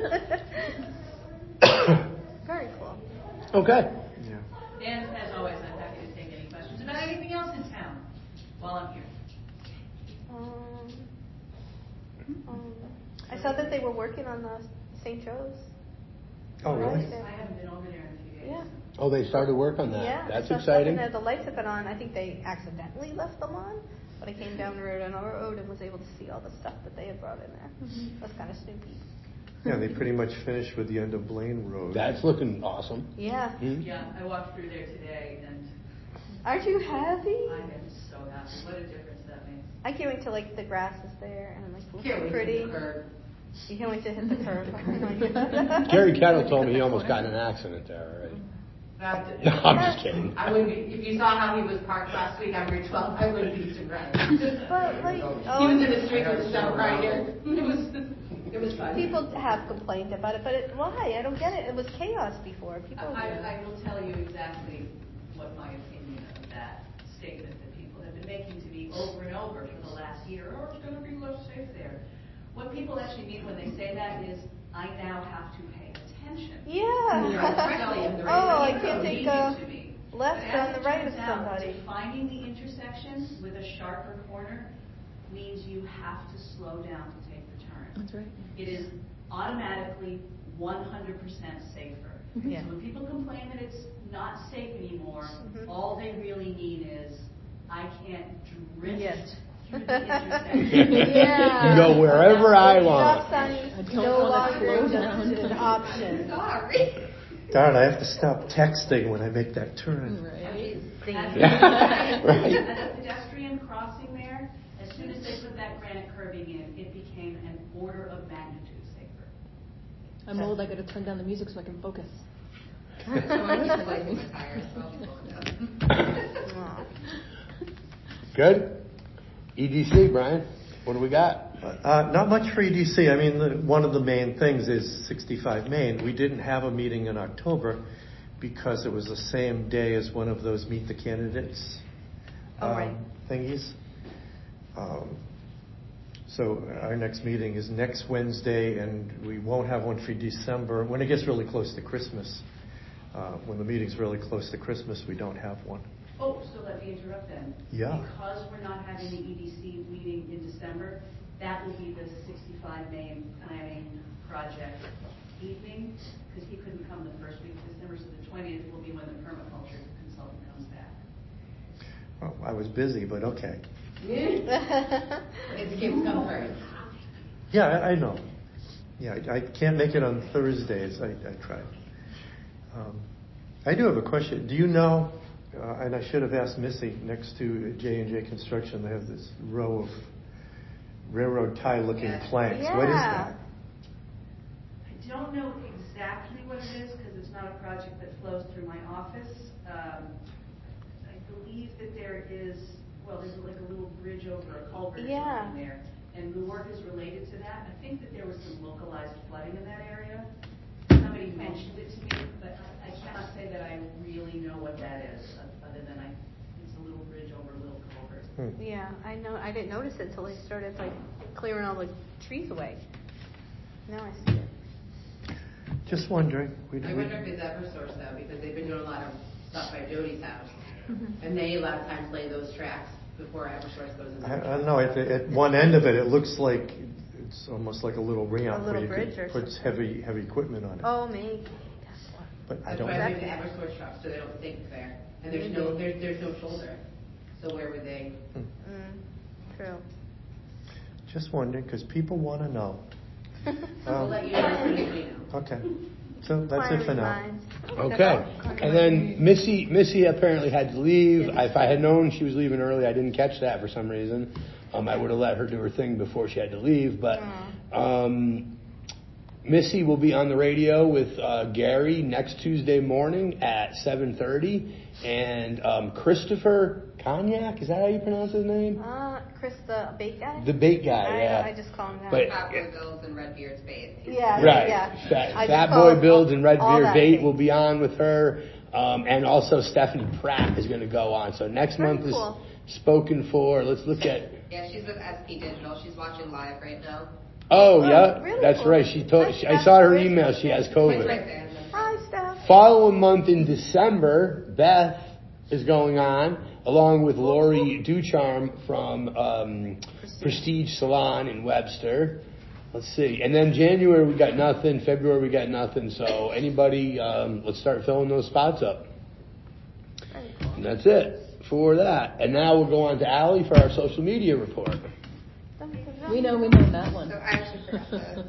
Very cool. Okay. Yeah. And as always, I'm happy to take any questions about anything else in town while I'm here. Um, um, I saw that they were working on the Saint Joe's. Oh, really? I haven't been over there in a few days. Yeah. Oh, they started work on that. Yeah, That's I saw exciting. something there. The lights have been on. I think they accidentally left them on, but I came down the road on our road and was able to see all the stuff that they had brought in there. Mm-hmm. That's kind of snoopy. Yeah, they pretty much finished with the end of Blaine Road. That's looking awesome. Yeah. Mm-hmm. Yeah, I walked through there today, and Aren't you happy? I am so happy. What a difference that makes. I can't wait till like the grass is there and like looks Can't wait to pretty. hit the curb. You can't wait to hit the curb. Oh my God. Gary Kettle told me he almost got in an accident there already. That's No, I'm just kidding. I would be, if you saw how he was parked last week on Route twelve, I wouldn't be surprised. But like, He oh, was in the street with a shovel grinder. It was, it was fun. people have complained about it, but it, why? I don't get it. It was chaos before. People. I, I will tell you exactly what my opinion of that statement that people have been making to me over and over for the last year. Oh, it's going to be less safe there. What people actually mean when they say that is, I now have to pay attention. Yeah. Yeah. Oh, I can't take a to me. left But on as the it right of turns out, somebody. Finding the intersection with a sharper corner means you have to slow down to take the turn. That's right. It is automatically one hundred percent safer. Yeah. So when people complain that it's not safe anymore, Mhm. all they really mean is, I can't drift Yes. through the intersection. Yeah. Go wherever I Stop want. sign no longer just an option. Sorry. Darn, I have to stop texting when I make that turn. Right. As Yeah. a- Right. as a pedestrian crossing there, as soon as they put that granite curbing in, it became an order of magnitude safer. I'm old, I gotta turn down the music so I can focus. So I'm just placing the tires, so I'll be slowing down. Good? E D C, Brian, what do we got? Uh, not much for E D C. I mean, the, one of the main things is sixty-five Main. We didn't have a meeting in October because it was the same day as one of those Meet the Candidates Oh, um, right. thingies. Um, so our next meeting is next Wednesday, and we won't have one for December. When it gets really close to Christmas, uh, when the meeting's really close to Christmas, we don't have one. Oh, so let me interrupt then. Yeah. Because we're not having the E D C meeting in December, that will be the sixty-five Main Planning Project evening, because he couldn't come the first week of December, so the twentieth will be when the permaculture consultant comes back. Well, I was busy, but okay. It's kids come first. Yeah, I, I know. Yeah, I, I can't make it on Thursdays. I, I tried. Um, I do have a question. Do you know, uh, and I should have asked Missy, next to J and J Construction, they have this row of railroad tie-looking Yeah. planks. Yeah. What is that? I don't know exactly what it is, because it's not a project that flows through my office. Um, I believe that there is, well, there's like a little bridge over a culvert or Yeah. something there, and the work is related to that. I think that there was some localized flooding in that area. Somebody mentioned it to me, but I, I cannot say that I really know what that is, other than I, it's a little bridge over a little culvert. Hmm. Yeah, I know. I didn't notice it until they started like clearing all the trees away. Now I see it. Just wondering. We, I we, wonder if it's Eversource though, because they've been doing a lot of stuff by Jody's house. And they a lot of times lay those tracks before Eversource goes in. I, I don't know. At, the, at one end of it, it looks like it's almost like a little ramp A little where you bridge could or put something. heavy heavy equipment on it. Oh, maybe. But I That's don't why know. they do Eversource trucks, so they don't sink there. And there's no there's there's no shoulder. So where would they? Mm, true. Just wondering, because people want to know. We'll Um, let you know as soon as we know. Okay. So that's it for now. Okay. And then Missy, Missy apparently had to leave. If I had known she was leaving early, I didn't catch that for some reason. Um, I would have let her do her thing before she had to leave. But um, Missy will be on the radio with uh, Gary next Tuesday morning at seven thirty. And um, Christopher Cognac, is that how you pronounce his name? Uh, Chris, the bait guy? The bait guy, I, yeah. I just call him that. But- Fat Boy Bills and Redbeard's bait. Yeah, Right. yeah. Fat, I Fat just call Boy it Builds all- and Red all Beard that Bait thing. will be on with her. Um, and also Stephanie Pratt is going to go on. So next Very month cool. is spoken for. Let's look at. Yeah, she's with S P Digital. She's watching live right now. Oh, Oh, yeah, really that's cool. right. She told. Hi, She, I Steph. saw her Where's email. Steph? She has Right COVID. there. Hi, Steph. Following month in December, Beth is going on, along with Lori Ducharme from um, Prestige Salon in Webster. Let's see. And then January we got nothing. February we got nothing. So anybody, um, let's start filling those spots up. And that's it for that. And now we'll go on to Allie for our social media report. We know, we know that one. So I actually forgot the.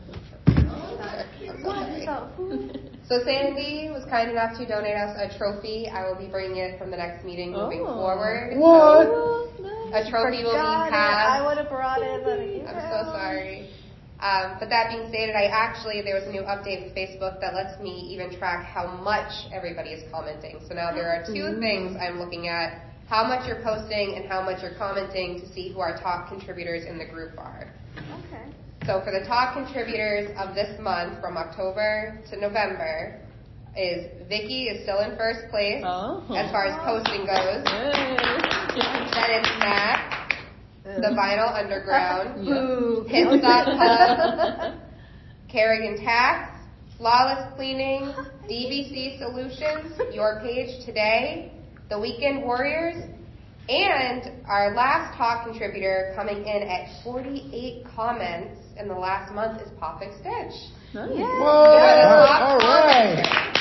What? So, who? So Sandy was kind enough to donate us a trophy. I will be bringing it from the next meeting moving Oh. forward. What? So a trophy will Forgot be it. passed. I would have brought it, but you I'm so sorry. Um, but that being stated, I actually, there was a new update with Facebook that lets me even track how much everybody is commenting. So now there are two things I'm looking at: how much you're posting and how much you're commenting, to see who our top contributors in the group are. Okay. So for the top contributors of this month, from October to November, is Vicky is still in first place Oh. as far as posting goes. Yay. Then it's Matt, The Vinyl Underground, Ooh. Pit Stop Pub, Kerrigan Tax, Flawless Cleaning, D B C Solutions, Your Page Today, The Weekend Warriors, and our last top contributor coming in at forty-eight comments in the last month is Popik Stitch. Nice. Yeah. Whoa, all right.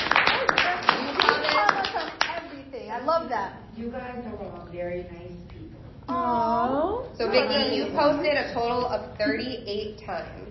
Everything. I love that. You guys are all very nice people. Aww. So Vicki, you posted a total of thirty-eight times.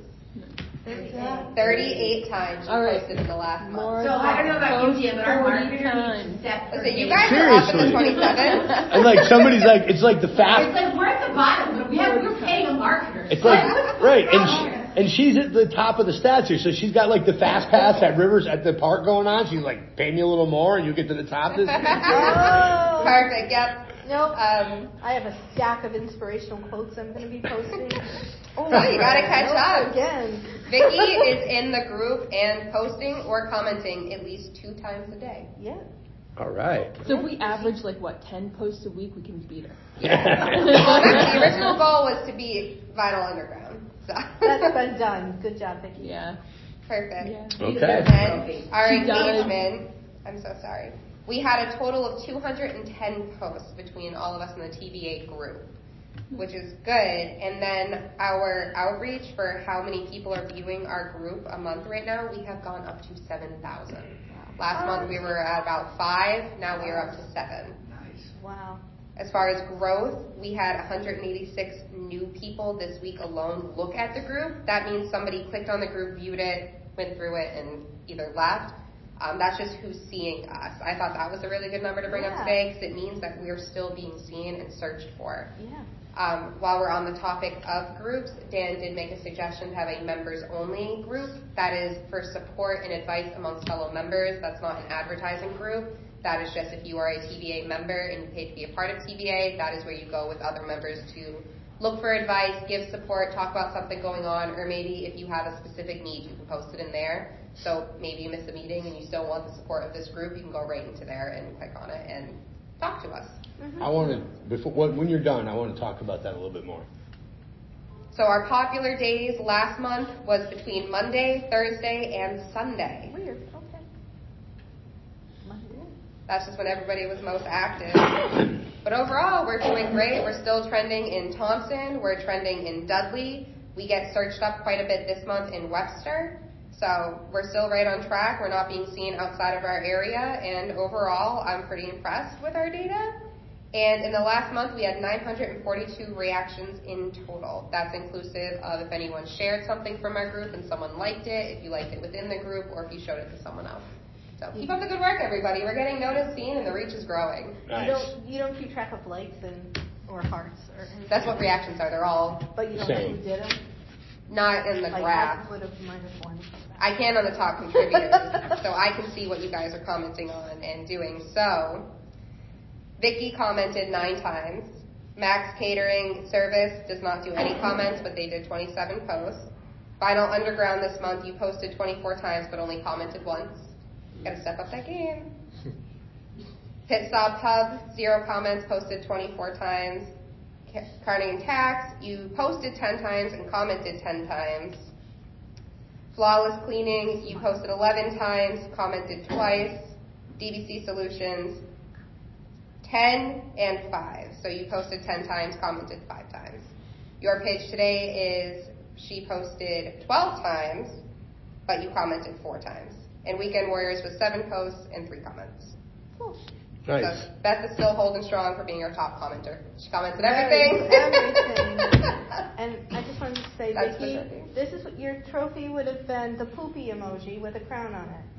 thirty-eight times you All right. posted in the last month. So I don't know about you, Jim, but our forty marketer times. needs to set So for you me. guys are up in the Seriously. twenty-seven. And like somebody's like, it's like the It's fast. like we're at the bottom, but we have we're paying a marketer. It's like right, and she, and she's at the top of the stats here, so she's got like the fast pass at Rivers at the park going on. She's like, pay me a little more, and you get to the top. This Oh. Perfect. Yep. Nope. Um, I have a stack of inspirational quotes I'm going to be posting. Oh, Well, you gotta catch nope, up. Again. Vicky is in the group and posting or commenting at least two times a day. Yeah. All right. So if we average like what, ten posts a week, we can beat her. Well, the original goal was to beat Vinyl Underground. So. That's been done. Good job, Vicki. Yeah. Perfect. Yeah. Okay. And our She does. engagement, I'm so sorry. We had a total of two hundred ten posts between all of us in the T V A group, which is good. And then our outreach for how many people are viewing our group a month right now, we have gone up to seven thousand. Last month we were at about five, now we are up to seven. Wow. As far as growth, we had one hundred eighty-six new people this week alone look at the group. That means somebody clicked on the group, viewed it, went through it, and either left. Um, that's just who's seeing us. I thought that was a really good number to bring Yeah. up today because it means that we're still being seen and searched for. Yeah. Um, while we're on the topic of groups, Dan did make a suggestion to have a members-only group. That is for support and advice amongst fellow members. That's not an advertising group. That is just if you are a T V A member and you pay to be a part of T V A, that is where you go with other members to look for advice, give support, talk about something going on, or maybe if you have a specific need, you can post it in there. So maybe you miss a meeting and you still want the support of this group, you can go right into there and click on it and talk to us. I want to before when you're done, I want to talk about that a little bit more. So our popular days last month was between Monday, Thursday, and Sunday. Weird. Okay. Monday. That's just when everybody was most active. But overall, we're doing great. We're still trending in Thompson. We're trending in Dudley. We get searched up quite a bit this month in Webster. So we're still right on track. We're not being seen outside of our area. And overall, I'm pretty impressed with our data. And in the last month, we had nine hundred forty-two reactions in total. That's inclusive of if anyone shared something from our group and someone liked it, if you liked it within the group, or if you showed it to someone else. So keep up the good work, everybody. We're getting noticed, seen, and the reach is growing. Nice. You don't you don't keep track of likes and or hearts or anything. That's what reactions are. They're all But you don't Same. know who did them. not in the Like graph. I would have might have won. I can on the top contributors, so I can see what you guys are commenting on and doing. So, Vicky commented nine times. Max Catering Service does not do any comments, but they did twenty-seven posts. Vinyl Underground this month, you posted twenty-four times, but only commented once. Gotta step up that game. Pit Stop Pub, zero comments, posted twenty-four times. Carnegie Tax, you posted ten times and commented ten times. Flawless Cleaning, you posted eleven times, commented twice. D B C Solutions, ten and five. So you posted ten times, commented five times. Your page today is, she posted twelve times, but you commented four times. And Weekend Warriors was seven posts and three comments. Cool. Nice. So Beth is still holding strong for being our top commenter. She comments on Very- everything. everything. And I just wanted to say, That's Vicki, the trophy. this is what your trophy would have been, the poopy emoji with a crown on it.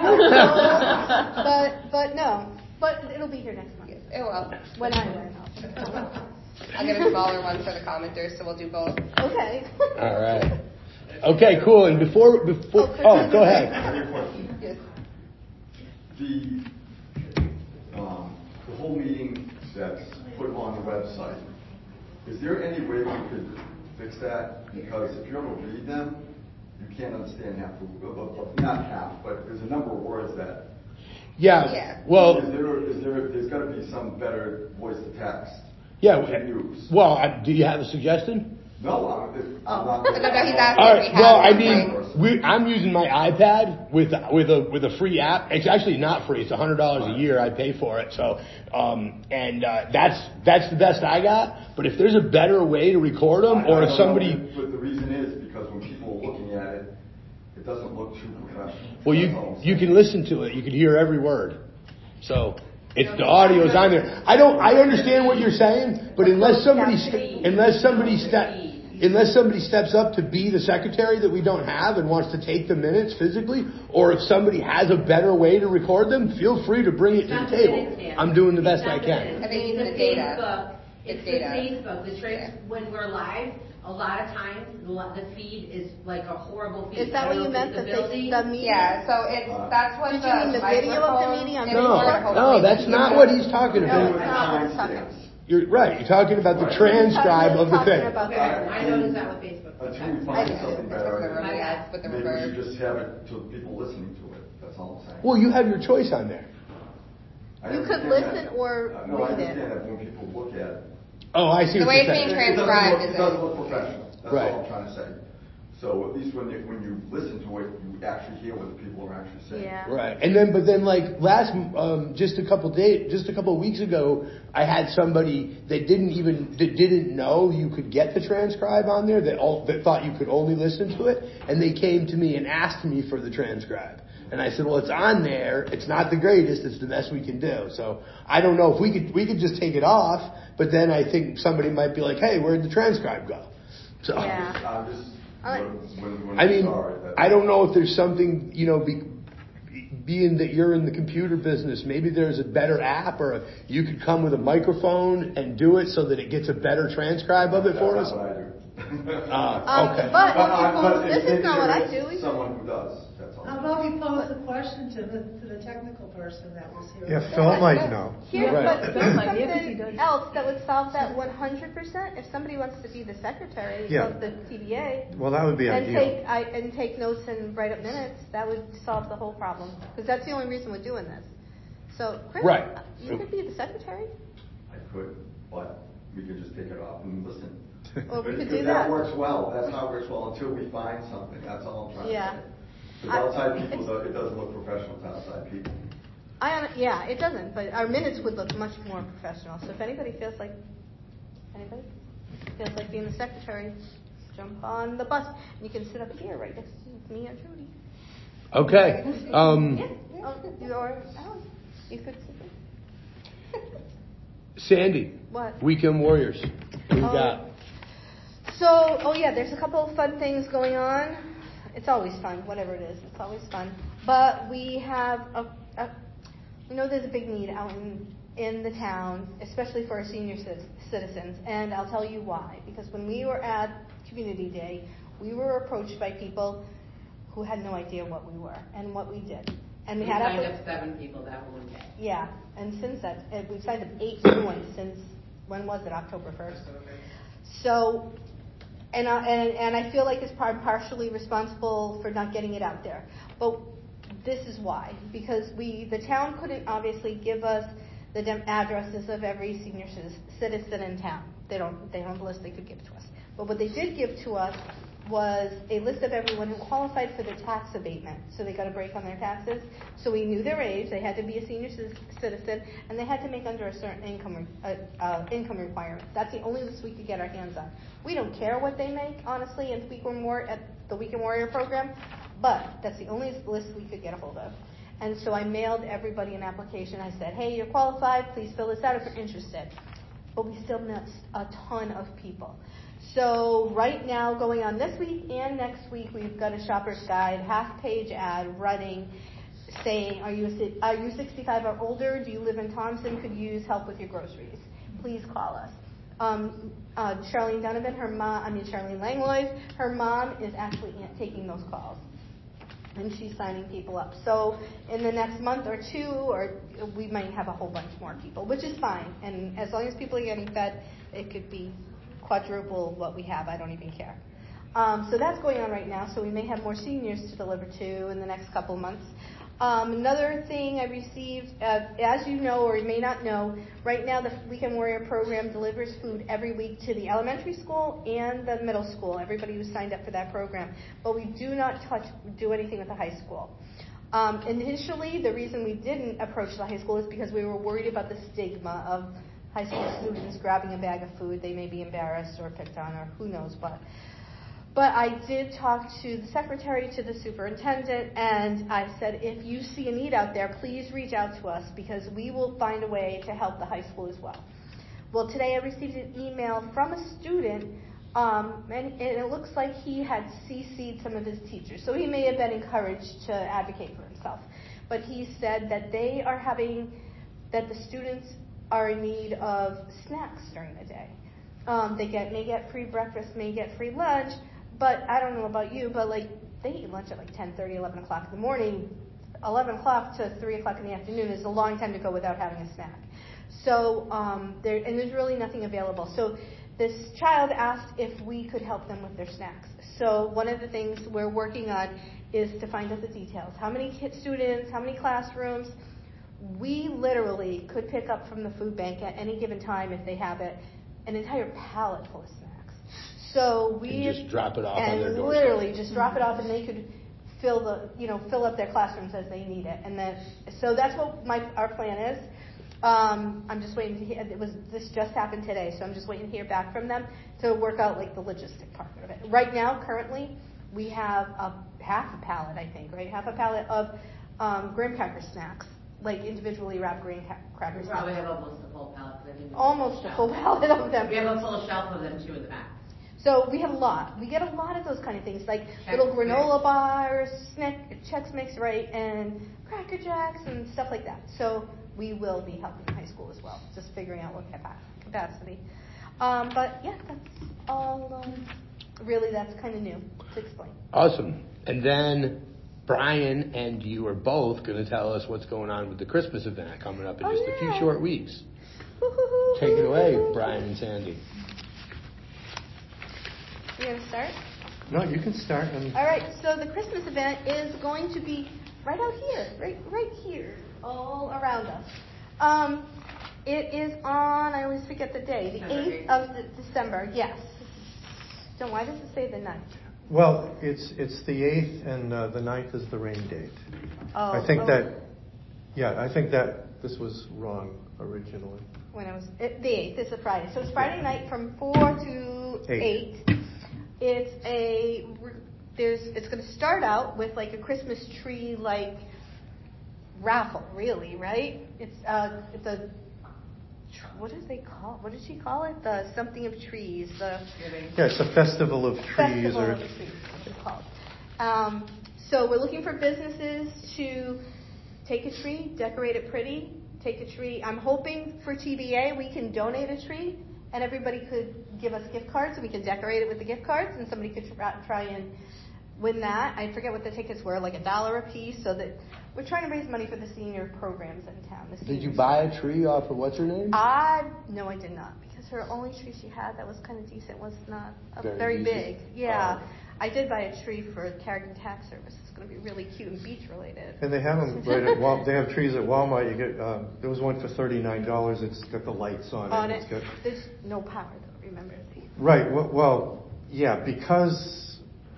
but but no, but it'll be here next month. It will. When I win. I'll- I'll get a smaller one for the commenters, so we'll do both. Okay. All right. Okay, cool. And before before oh, go ahead. Yes. The, um, the whole meeting that's put on the website, is there any way we could fix that? Because if you ever read them, you can't understand half, the, not half, but there's a number of words that. Yeah. Yeah. Well, Is there, is there, there's got to be some better voice to text. Yeah. to use. Well, I, do you have a suggestion? No, I'm, I'm Oh. not. No, no, he's asking All if we right. have Well, I something. mean, we, I'm using my iPad with with a with a free app. It's actually not free. It's a hundred dollars a year. I pay for it. So, um, and uh, that's that's the best I got. But if there's a better way to record them, I- or I if don't somebody, know, but the reason is because when people are looking at it, it doesn't look too professional. well, That's you all I'm you saying. can listen to it. You can hear every word. So. It's the audio's on there. I don't. I understand what you're saying, but unless somebody, st- unless somebody step, unless somebody steps up to be the secretary that we don't have and wants to take the minutes physically, or if somebody has a better way to record them, feel free to bring it to the table. I'm doing the best I can. I think you the need the data. Facebook, It's it's data. the Facebook, the trans, when we're live, a lot of times, the lo- the feed is like a horrible feed. Is that I what don't you know if meant, it's the building. face, the meeting? Yeah, so it's, that's what Did the you mean the video of the microphone meeting on is No, for. no, that's not what he's talking No, about. it's not what he's talking about. You're right. You're talking about the transcribe of the thing. About Okay, that. I noticed that with Facebook. Until we I find just something it's better, with the reverb. Yeah. With the maybe we reverb. should just have it to people listening to it. That's all I'm saying. Well, you have your choice on there. I You could understand listen that. or Uh, No, I read it. understand that when people look at it. Oh, I see The what way you're it's being saying. It doesn't transcribed look- is It doesn't look professional. That's Right. all I'm trying to say. So at least when you, when you listen to it, you actually hear what the people are actually saying. Yeah. Right, and then but then like last um, just a couple days, just a couple weeks ago, I had somebody that didn't even that didn't know you could get the transcribe on there that all, that thought you could only listen to it, and they came to me and asked me for the transcribe, and I said, well, it's on there. It's not the greatest. It's the best we can do. So I don't know if we could we could just take it off, but then I think somebody might be like, hey, where'd the transcribe go? So. Yeah. I'm just, I- when, when I I'm mean, sorry that. I don't know if there's something, you know, be, being that you're in the computer business, maybe there's a better app, or a, you could come with a microphone and do it so that it gets a better transcribe of it for us. That's not what I do. Uh, okay. Um, but But, uh, if you but post, this maybe is not what I there do. is Someone who does, that's all. How about we pose the question to the, to the technical person that was here? Yeah, Phil might know. Here's Right. but Phil here's might be able to do something that. else that would solve that one hundred percent. If somebody wants to be the secretary Yeah. of the T B A Well, that would be and ideal. take I, and take notes and write up minutes, that would solve the whole problem. Because that's the only reason we're doing this. So, Chris, Right. you could be the secretary. I could, but we could just take it off and listen. Well, we could Because do that that. works well, that's how it works well until we find something, that's all I'm trying to Yeah. say. Because I- outside people, it's- do- it doesn't look professional to outside people. I hon- yeah, it doesn't, but our minutes would look much more professional. So if anybody feels like anybody feels like being the secretary, jump on the bus. You can sit up here right next to me or Judy. Okay. Um, Yeah. Oh, you or Alan. You could sit there. Sandy. What? Weekend Warriors. What you Oh. got? So, oh yeah, there's a couple of fun things going on. It's always fun, whatever it is. It's always fun. But we have a, a we know there's a big need out in, in the town, especially for our senior ci- citizens. And I'll tell you why. Because when we were at Community Day, we were approached by people who had no idea what we were and what we did. And we, We had signed appli- up seven people that one day. Yeah, and since that, and we've signed up eight new ones since, when was it, October first? So, and I, and, and I feel like it's par- partially responsible for not getting it out there. But this is why, because we, the town couldn't obviously give us the dem- addresses of every senior ci- citizen in town. They don't, they don't have a list they could give to us. But what they did give to us was a list of everyone who qualified for the tax abatement. So they got a break on their taxes. So we knew their age. They had to be a senior c- citizen, and they had to make under a certain income re- uh, uh, income requirement. That's the only list we could get our hands on. We don't care what they make, honestly, in Weekend War- at the Weekend Warrior program, but that's the only list we could get a hold of. And so I mailed everybody an application. I said, hey, you're qualified. Please fill this out if you're interested. But we still missed a ton of people. So right now, going on this week and next week, we've got a shopper's guide, half-page ad running, saying, are you a, si- are you sixty-five or older? Do you live in Thompson? Could use help with your groceries? Please call us. Um, uh, Charlene Donovan, her mom, I mean Charlene Langlois, her mom is actually in- taking those calls, and she's signing people up. So in the next month or two, or we might have a whole bunch more people, which is fine. And as long as people are getting fed, it could be quadruple what we have. I don't even care. Um, so that's going on right now. So we may have more seniors to deliver to in the next couple of months. Um, another thing I received, uh, as you know or you may not know, right now the Weekend Warrior program delivers food every week to the elementary school and the middle school, everybody who signed up for that program. But we do not touch, do anything with the high school. Um, initially, the reason we didn't approach the high school is because we were worried about the stigma of high school students grabbing a bag of food. They may be embarrassed or picked on or who knows what. But I did talk to the secretary, to the superintendent, and I said, if you see a need out there, please reach out to us because we will find a way to help the high school as well. Well, today I received an email from a student, um, and, and it looks like he had C C'd some of his teachers. So he may have been encouraged to advocate for himself. But he said that they are having, that the students are in need of snacks during the day. Um, they get may get free breakfast, may get free lunch. But I don't know about you, but like they eat lunch at like ten thirty, eleven o'clock in the morning. eleven o'clock to three o'clock in the afternoon is a long time to go without having a snack. So um, there, and there's really nothing available. So this child asked if we could help them with their snacks. So one of the things we're working on is to find out the details. How many kid students, how many classrooms? We literally could pick up from the food bank at any given time if they have it, an entire pallet full of snacks. So we and just drop it off on their and doorstep. literally just drop it off, and they could fill the you know fill up their classrooms as they need it. And then so that's what my our plan is. Um, I'm just waiting to hear. It was this just happened today, so I'm just waiting to hear back from them to work out like the logistic part of it. Right now, currently, we have a half a pallet, I think, right, half a pallet of um, graham cracker snacks, like individually wrapped graham ca- cracker We probably snacks. have almost a full pallet. 'Cause I think we have Almost a shelf. full pallet of them. We have a full shelf of them too in the back. So we have a lot. We get a lot of those kind of things, like Chex little granola Mix. bars, snack, Chex Mix, right, and Cracker Jacks and stuff like that. So we will be helping high school as well, just figuring out what capacity. Um, but yeah, that's all. Um, really, that's kind of new to explain. Awesome. And then Brian and you are both going to tell us what's going on with the Christmas event coming up in Oh, just yeah. a few short weeks. Take it away, Brian and Sandy. You gonna start? No, you can start. And All right. So the Christmas event is going to be right out here, right, right here, all around us. Um, it is on. I always forget the day. The eighth of the December. Yes. So why does it say the ninth? Well, it's it's the eighth, and uh, the ninth is the rain date. Oh, I think oh. that, yeah, I think that this was wrong originally. When I was it, the eighth. It's a Friday. So it's Friday night from four to Eight. eight. It's a there's. It's going to start out with like a Christmas tree like raffle, really, right? It's uh, it's a what does they call? What did she call it? The something of trees. The Yeah, it's a festival of trees. Festival or of Trees, what it's called. Um, so we're looking for businesses to take a tree, decorate it pretty, take a tree. I'm hoping for T B A we can donate a tree, and everybody could give us gift cards, and we can decorate it with the gift cards, and somebody could try, try and win that. I forget what the tickets were, like a dollar a piece, so that we're trying to raise money for the senior programs in town. The Did you senior buy center. a tree off of what's her name? I no, I did not, because her only tree she had that was kind of decent was not uh, Very very, decent. big. Yeah, Oh. I did buy a tree for Carrigan Tax Service. It's going to be really cute and beach related. And they have them right at Wal. They have trees at Walmart. You get um, there was one for thirty-nine dollars. It's got the lights on, On it. it, It's got, there's no power though. Remember. right. Well, well, yeah, because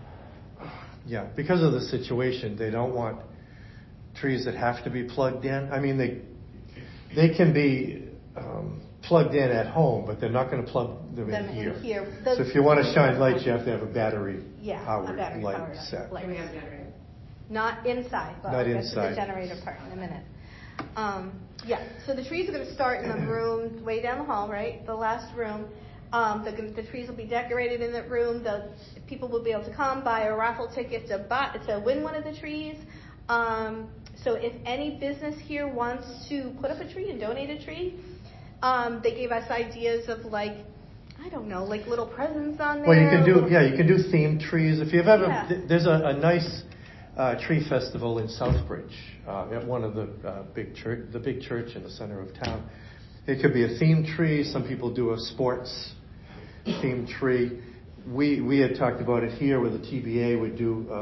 yeah, because of the situation, they don't want trees that have to be plugged in. I mean, they they can be um, plugged in at home, but they're not going to plug them, Them in in here. here. So The- if you want to shine lights, you have to have a battery Yeah, powered a battery light powered set. light. We have a generator. Not inside, but Not I'll get to inside. the generator part in a minute. Um, yeah, so the trees are going to start in the room way down the hall, right? The last room. Um, the, the trees will be decorated in that room. The people will be able to come buy a raffle ticket to buy to win one of the trees. Um, so if any business here wants to put up a tree and donate a tree, um, they gave us ideas of like, I don't know, like little presents on there. Well, you can do little- yeah, you can do themed trees. If you've ever Yeah. th- there's a, a nice uh, tree festival in Southbridge uh, at one of the uh, big church, the big church in the center of town. It could be a themed tree. Some people do a sports themed tree. We we had talked about it here where the T B A would do uh,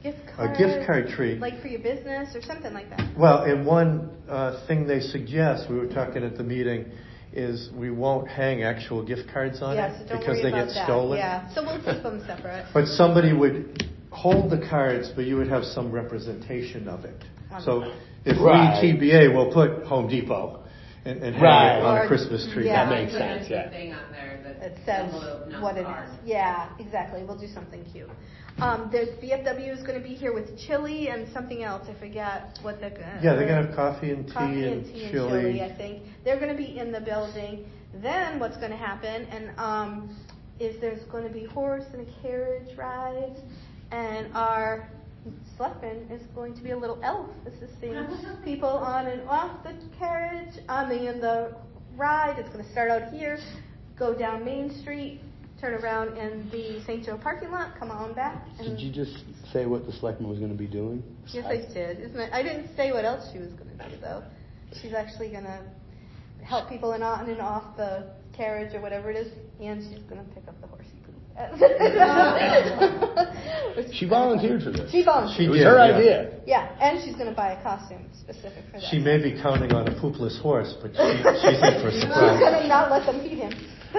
Gift a card. gift card tree. Like for your business or something like that. Well, and one uh, thing they suggest, we were talking at the meeting, is we won't hang actual gift cards on yeah, it so don't because worry they about get that. stolen. Yeah, so we'll keep them separate. But somebody would hold the cards, but you would have some representation of it. So if Right. we T B A, we'll put Home Depot and, and hang Right. it on Or- a Christmas tree. yeah. That makes sense, yeah. Thing on there that It says envelope, not what it card. is. Yeah, exactly. We'll do something cute. Um, there's V F W is going to be here with chili and something else. I forget what the. Uh, Yeah, they're gonna have coffee and tea coffee and, and tea and chili. chili. I think they're going to be in the building. Then what's going to happen? And um, is there's going to be horse and a carriage rides, and our selectman is going to be a little elf assisting people on and off the carriage, on the in the ride. It's going to start out here, go down Main Street, turn around in the Saint Joe parking lot, come on back. And Did you just say what the selectman was going to be doing? yes, I did. Isn't it? I didn't say what else she was going to do though. She's actually going to help people in on and off the carriage or whatever it is, and she's going to pick up the horsey poop. She volunteered for this. She volunteered. It was did, her yeah. idea. Yeah, and she's going to buy a costume specific for that. She may be counting on a poopless horse, but she, she's in for a She's surprise. going to not let them feed him.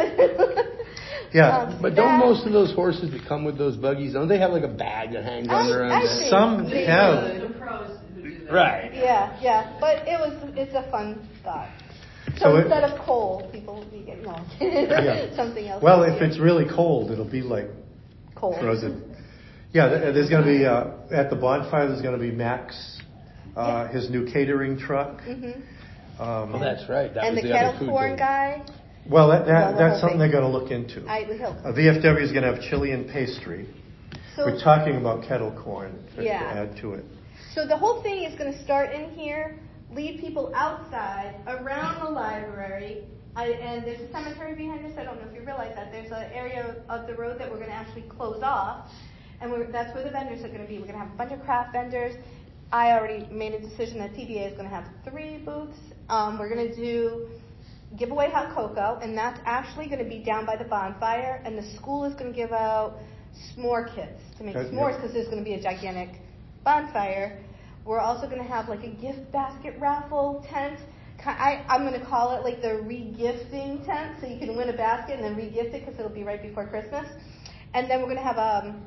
Yeah. Um, But don't most of those horses that come with those buggies, don't they have like a bag that hangs I- under I them? think Some they have. would. The pros who do that. Right. Yeah, yeah, but it was it's a fun thought. So, So it- instead of coal, people will be getting no, Yeah. something else. Well, if easier. it's really cold, it'll be like coal. frozen. Yeah, th- there's going to be, uh, at the bonfire, there's going to be Max, uh, his new catering truck. hmm Um, Well, that's right. That and was the the other kettle food corn building. guy. Well, that, that, Well, the that's whole something thing. they're going to look into. I we hope. Uh, V F W is going to have chili and pastry. So, We're talking about kettle corn to, Yeah. to add to it. so the whole thing is going to start in here, lead people outside around the library. I, and there's a cemetery behind us. I don't know if you realize that. There's an area of the road that we're going to actually close off, and we're, that's where the vendors are going to be. We're going to have a bunch of craft vendors. I already made a decision that T B A is going to have three booths. Um, we're going to do give away hot cocoa, and that's actually going to be down by the bonfire. And the school is going to give out s'more kits to make Okay, s'mores yeah. because there's going to be a gigantic bonfire. We're also going to have like a gift basket raffle tent. Ki- I, I'm going to call it like the re-gifting tent, so you can win a basket and then re-gift it because it'll be right before Christmas. And then we're going to have um,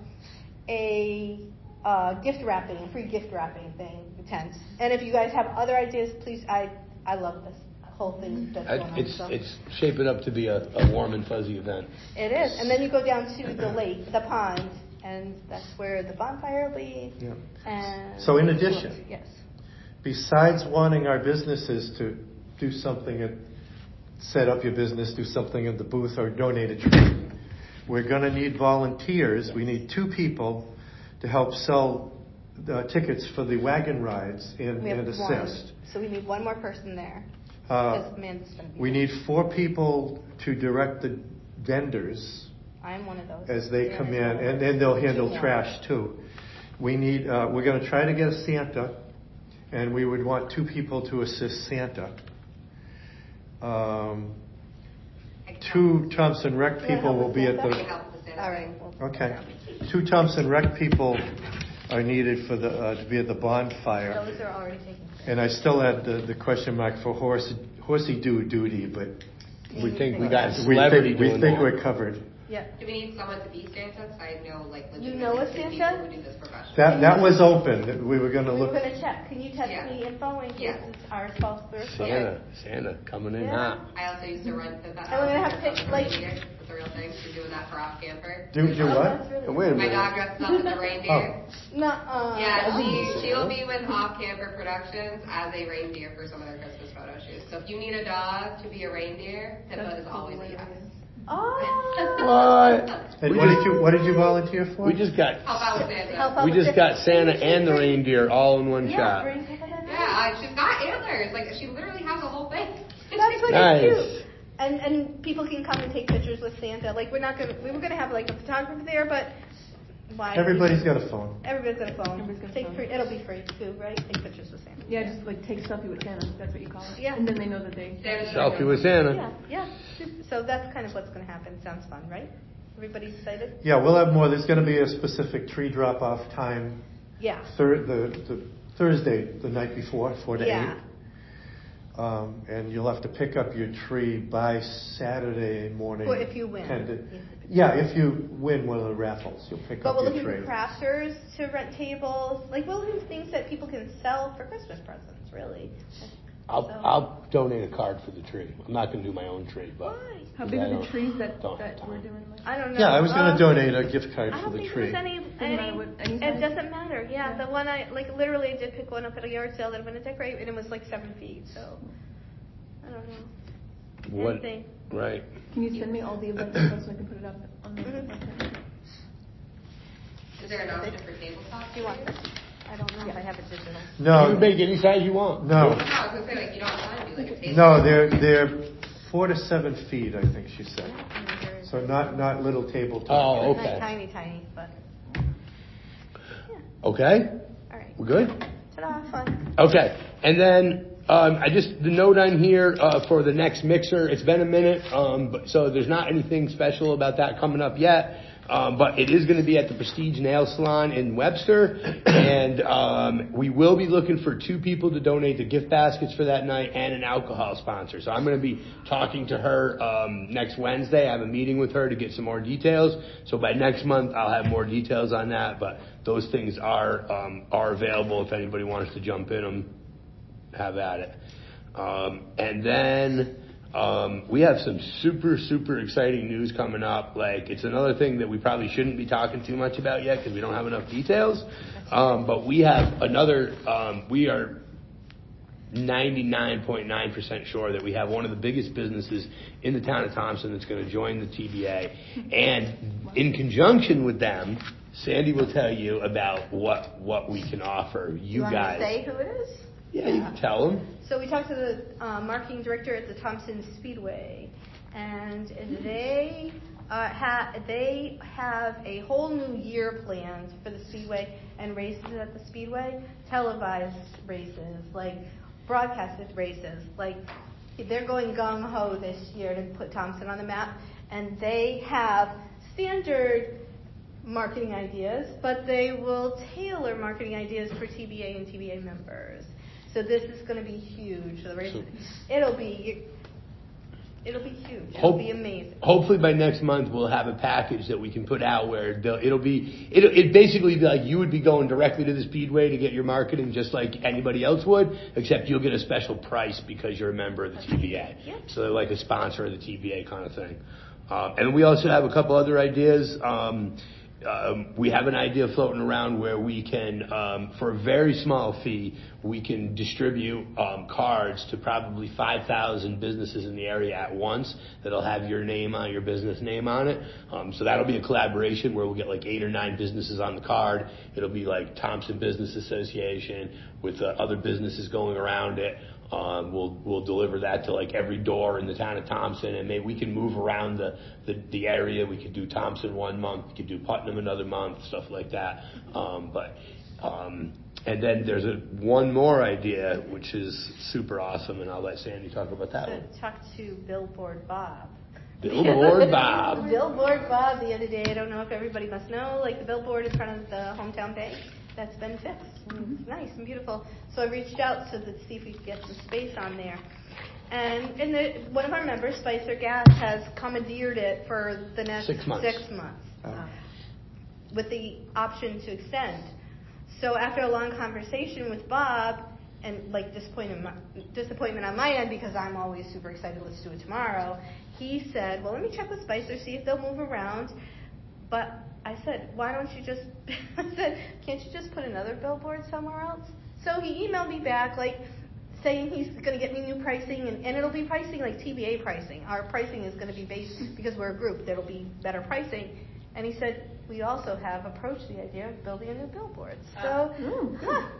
a uh, gift wrapping, a free gift wrapping thing, tent. And if you guys have other ideas, please, I I love this whole thing that's going I- on. It's so. it's shaping up to be a, a warm and fuzzy event. It is. And then you go down to the lake, the pond, and that's where the bonfire will be. Yeah. And So in addition, yes. besides wanting our businesses to do something, at, set up your business, do something at the booth, or donate a tree, we're going to need volunteers. We need two people to help sell the tickets for the wagon rides and, We have and one. assist. So we need one more person there. Uh, Because Amanda's going to be we there. need four people to direct the vendors I'm one of those. as they Yeah, come in, that's one of and those. then they'll handle Two more. trash too. We need, uh, we're going to try to get a Santa, and we would want two people to assist Santa. Um, two Thompson Rec You wanna people help will with be at Santa? the. All right. Well, Okay. Two Thompson Rec people are needed for the uh, to be at the bonfire. Those are already taken. And I still had the, the question mark for horse, horsey do duty, but We think we got a we celebrity think, we doing think that. we're covered. Yeah. Do we need someone to be Santa? Because I know like You know a legitimately Santa? people who do this professionally. That that was open. We were going to We were look. going to check. Can you text Yeah. me info in case Yeah. it's ours falls through? Santa, Santa coming in Yeah. hot. I also used to rent the And we're gonna have That's pic- like- a real thing. We're doing that for off camper. Do do Oh, what? that's really Oh, wait a My minute. dog dresses up as a reindeer. No, uh, Yeah, she, she'll be with Off Camper Productions as a reindeer for some of their Christmas photo shoots. So if you need a dog to be a reindeer, Pippa is always a yes. Oh. What? And what did you what did you volunteer for? We just got Help out with Santa. Help out we with just the- got Santa and the reindeer all in one Yeah, shot. bring Pippa that night. Yeah, uh, she's got antlers. Like she literally has a whole thing. That's what Nice. it's cute. And and people can come and take pictures with Santa. Like we're not gonna we were gonna have like a photographer there, but why? Everybody's got a phone. Everybody's got a phone. Everybody's got a take phone. free. It'll be free too, right? Take pictures with Santa. Yeah, just like take selfie with Santa. That's what you call it. Yeah. And then they know that they. Santa's Selfie with Santa. Yeah, yeah. So that's kind of what's gonna happen. Sounds fun, right? Everybody excited? Yeah, we'll have more. There's going to be a specific tree drop-off time Yeah. Thir- the, the Thursday, the night before, four to Yeah. eight. Um, and you'll have to pick up your tree by Saturday morning. Well, if you win. ten to, yeah, if you win one of the raffles, you'll pick But up we're your looking tree. for crafters to rent tables. Like, we're looking for things that people can sell for Christmas presents, really. I'll, So- I'll donate a card for the tree. I'm not going to do my own tree, but. Why? How because big I are the don't- trees that, don't that have we're time. doing? Like? I don't know. Yeah, I was going to Um, donate a gift card I for don't the think tree. there's any, any, matter what- any it size? doesn't matter. Yeah, Yeah. the one I, like, literally did pick one up at a yard sale that I'm going to decorate, and it was like seven feet, so, I don't know. What? Anything. Right. Can you send me all the event info so I can put it up on the Mhm. website? Is there an option for tabletop? Do you want this? I don't know if I have it digital. No. You can make any size you want. No. No, I was gonna say, like, you don't want to do like a table. No, they're they're four to seven feet, I think she said. So not not little tabletop. Oh, Not okay. tiny, tiny, but, Okay. all right. We're good? Ta-da, fun. Okay. And then um, I just the note on here uh, for the next mixer. It's been a minute, um, but so there's not anything special about that coming up yet. Um, but it is going to be at the Prestige Nail Salon in Webster, and um, we will be looking for two people to donate the gift baskets for that night and an alcohol sponsor. So I'm going to be talking to her um, next Wednesday. I have a meeting with her to get some more details. So by next month, I'll have more details on that. But those things are um, are available if anybody wants to jump in them. Have at it. Um, and then. Um, we have some super, super exciting news coming up. Like, it's another thing that we probably shouldn't be talking too much about yet because we don't have enough details. Um, but we have another, um, we are ninety-nine point nine percent sure that we have one of the biggest businesses in the town of Thompson that's going to join the T B A. And in conjunction with them, Sandy will tell you about what, what we can offer you, you want guys. me to say who it is? Yeah, you can tell them. So we talked to the uh, marketing director at the Thompson Speedway, and they uh, ha- they have a whole new year planned for the Speedway and races at the Speedway, televised races, like broadcasted races. Like, they're going gung ho this year to put Thompson on the map, and they have standard marketing ideas, but they will tailor marketing ideas for T B A and T B A members. So this is going to be huge. The race, it'll be, it'll be huge. It'll Hope- be amazing. Hopefully by next month we'll have a package that we can put out where they'll- it'll be it'll it basically be like you would be going directly to the Speedway to get your marketing just like anybody else would, except you'll get a special price because you're a member of the T B A. Yep. So they're like a sponsor of the T B A kind of thing. Um, and we also have a couple other ideas. Um, Um, we have an idea floating around where we can, um, for a very small fee, we can distribute um, cards to probably five thousand businesses in the area at once that'll have your name on, your business name on it. Um, so that'll be a collaboration where we'll get like eight or nine businesses on the card. It'll be like Thompson Business Association with uh, other businesses going around it. Um, we'll we'll deliver that to like every door in the town of Thompson, and maybe we can move around the, the, the area. We could do Thompson one month, we could do Putnam another month, stuff like that. Um, but um, and then there's a one more idea which is super awesome, and I'll let Sandy talk about that So one. talk to Billboard Bob. Billboard Bob. Billboard Bob the other day. I don't know if everybody must know, like the billboard in front of the hometown bank. That's been fixed. Mm-hmm. It's nice and beautiful. So I reached out to, to see if we could get some space on there. And, and the, one of our members, Spicer Gas, has commandeered it for the next Six months. six months uh, with the option to extend. So after a long conversation with Bob, and like disappointment, disappointment on my end because I'm always super excited, let's do it tomorrow, he said, well, let me check with Spicer, see if they'll move around. But I said, why don't you just, I said, can't you just put another billboard somewhere else? So he emailed me back, like, saying he's going to get me new pricing, and, and it'll be pricing like T B A pricing. Our pricing is going to be based, because we're a group, there'll be better pricing. And he said, we also have approached the idea of building a new billboard. So, Uh, huh,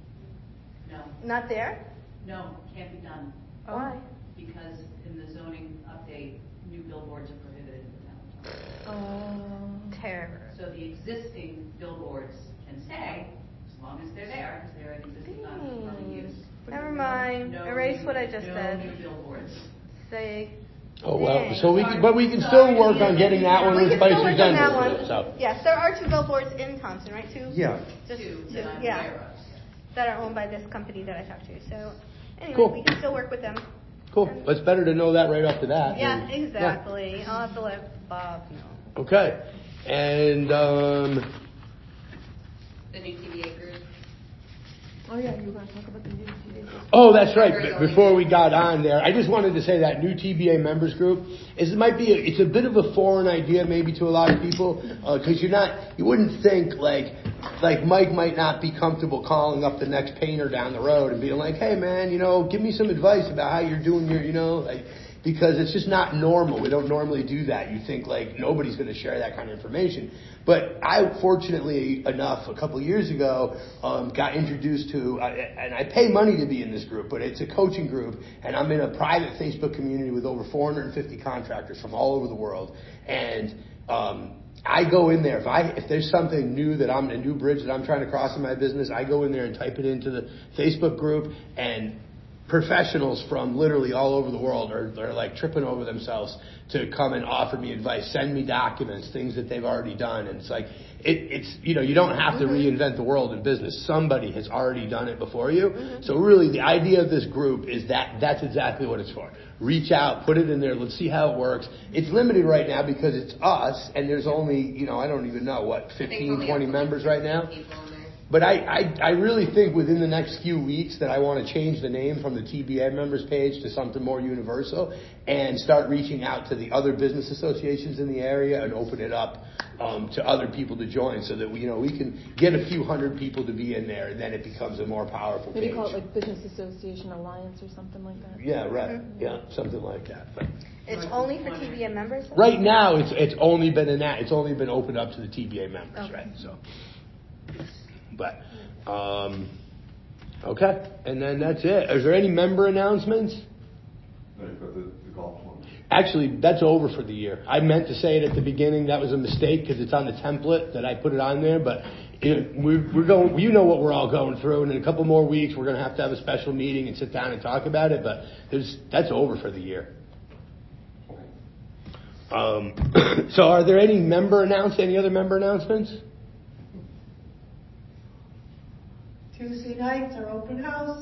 No, not there? no, can't be done. Why? Because in the zoning update, new billboards are prohibited in the town. Oh, terror. So the existing billboards can stay, as long as they're there, because they're an existing non-conforming use. Never mind. No Erase new- what I just no said. new billboards. Say, Oh, well, Dang. so we can, but we can still work on getting that one We with can still Spicer work on that Dental. one. So. Yes, there are two billboards in Thompson, right? Two? Yeah. Just Two two, that I'm yeah. aware of. That are owned by this company that I talked to. So anyway, Cool. we can still work with them. Cool. Well, it's better to know that right off the bat. Yeah, than- exactly. I'll have to let Bob know. Okay. And, um, The new T B A group. Oh yeah, you were going to talk about the new T V. oh, that's right. But before we got on there, I just wanted to say that new T B A members group is it might be a, it's a bit of a foreign idea maybe to a lot of people because uh, you're not you wouldn't think like like Mike might not be comfortable calling up the next painter down the road and being like, hey man, you know, give me some advice about how you're doing your, you know, like. Because it's just not normal. We don't normally do that. You think like nobody's going to share that kind of information. But I, fortunately enough, a couple of years ago, um, got introduced to, uh, and I pay money to be in this group, but it's a coaching group, and I'm in a private Facebook community with over four hundred fifty contractors from all over the world. And um, I go in there if I if there's something new that I'm a new bridge that I'm trying to cross in my business, I go in there and type it into the Facebook group and. Professionals from literally all over the world are, are like tripping over themselves to come and offer me advice, send me documents, things that they've already done. And it's like, it, it's, you know, you don't have to Mm-hmm. reinvent the world in business. Somebody has already done it before you. Mm-hmm. So really the idea of this group is that that's exactly what it's for. Reach out, put it in there, let's see how it works. It's limited right now because it's us and there's only, you know, I don't even know what, fifteen, twenty members right now. But I, I, I really think within the next few weeks that I want to change the name from the T B A members page to something more universal and start reaching out to the other business associations in the area and open it up um, to other people to join so that we, you know, we can get a few hundred people to be in there and then it becomes a more powerful Maybe page. call it like Business Association Alliance or something like that. Yeah, right. Mm-hmm. Yeah, something like that. But It's only for T B A members? right now, it's it's only been in that it's only been opened up to the T B A members, Okay. right? So. But, um, okay, and then that's it. Is there any member announcements? No, you've got the, the golf one. Actually, that's over for the year. I meant to say it at the beginning. That was a mistake because it's on the template that I put it on there. But it, we're, we're going. You know what we're all going through, and in a couple more weeks, we're going to have to have a special meeting and sit down and talk about it. But there's that's over for the year. Um, so, are there any member announcements? Any other member announcements? Tuesday nights are open house.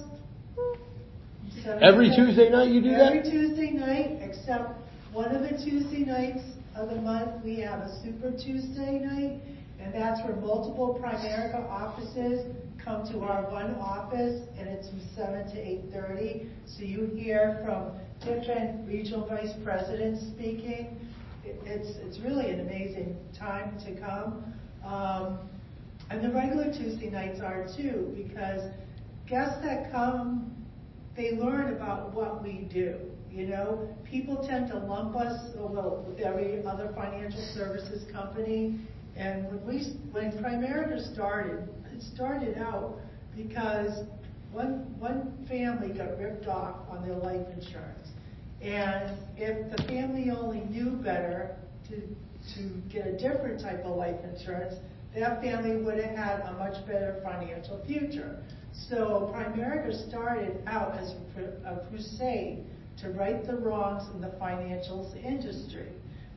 Every Tuesday night you do that? Every Tuesday night, except one of the Tuesday nights of the month, we have a Super Tuesday night, and that's where multiple Primerica offices come to our one office, and it's from seven to eight thirty. So you hear from different regional vice presidents speaking. It, it's it's really an amazing time to come. Um, And the regular Tuesday nights are too, because guests that come, they learn about what we do. You know, people tend to lump us, well, with every other financial services company. And when we, when Primerica started, it started out because one, one family got ripped off on their life insurance. And if the family only knew better to, to get a different type of life insurance, that family would have had a much better financial future. So Primerica started out as a crusade to right the wrongs in the financials industry.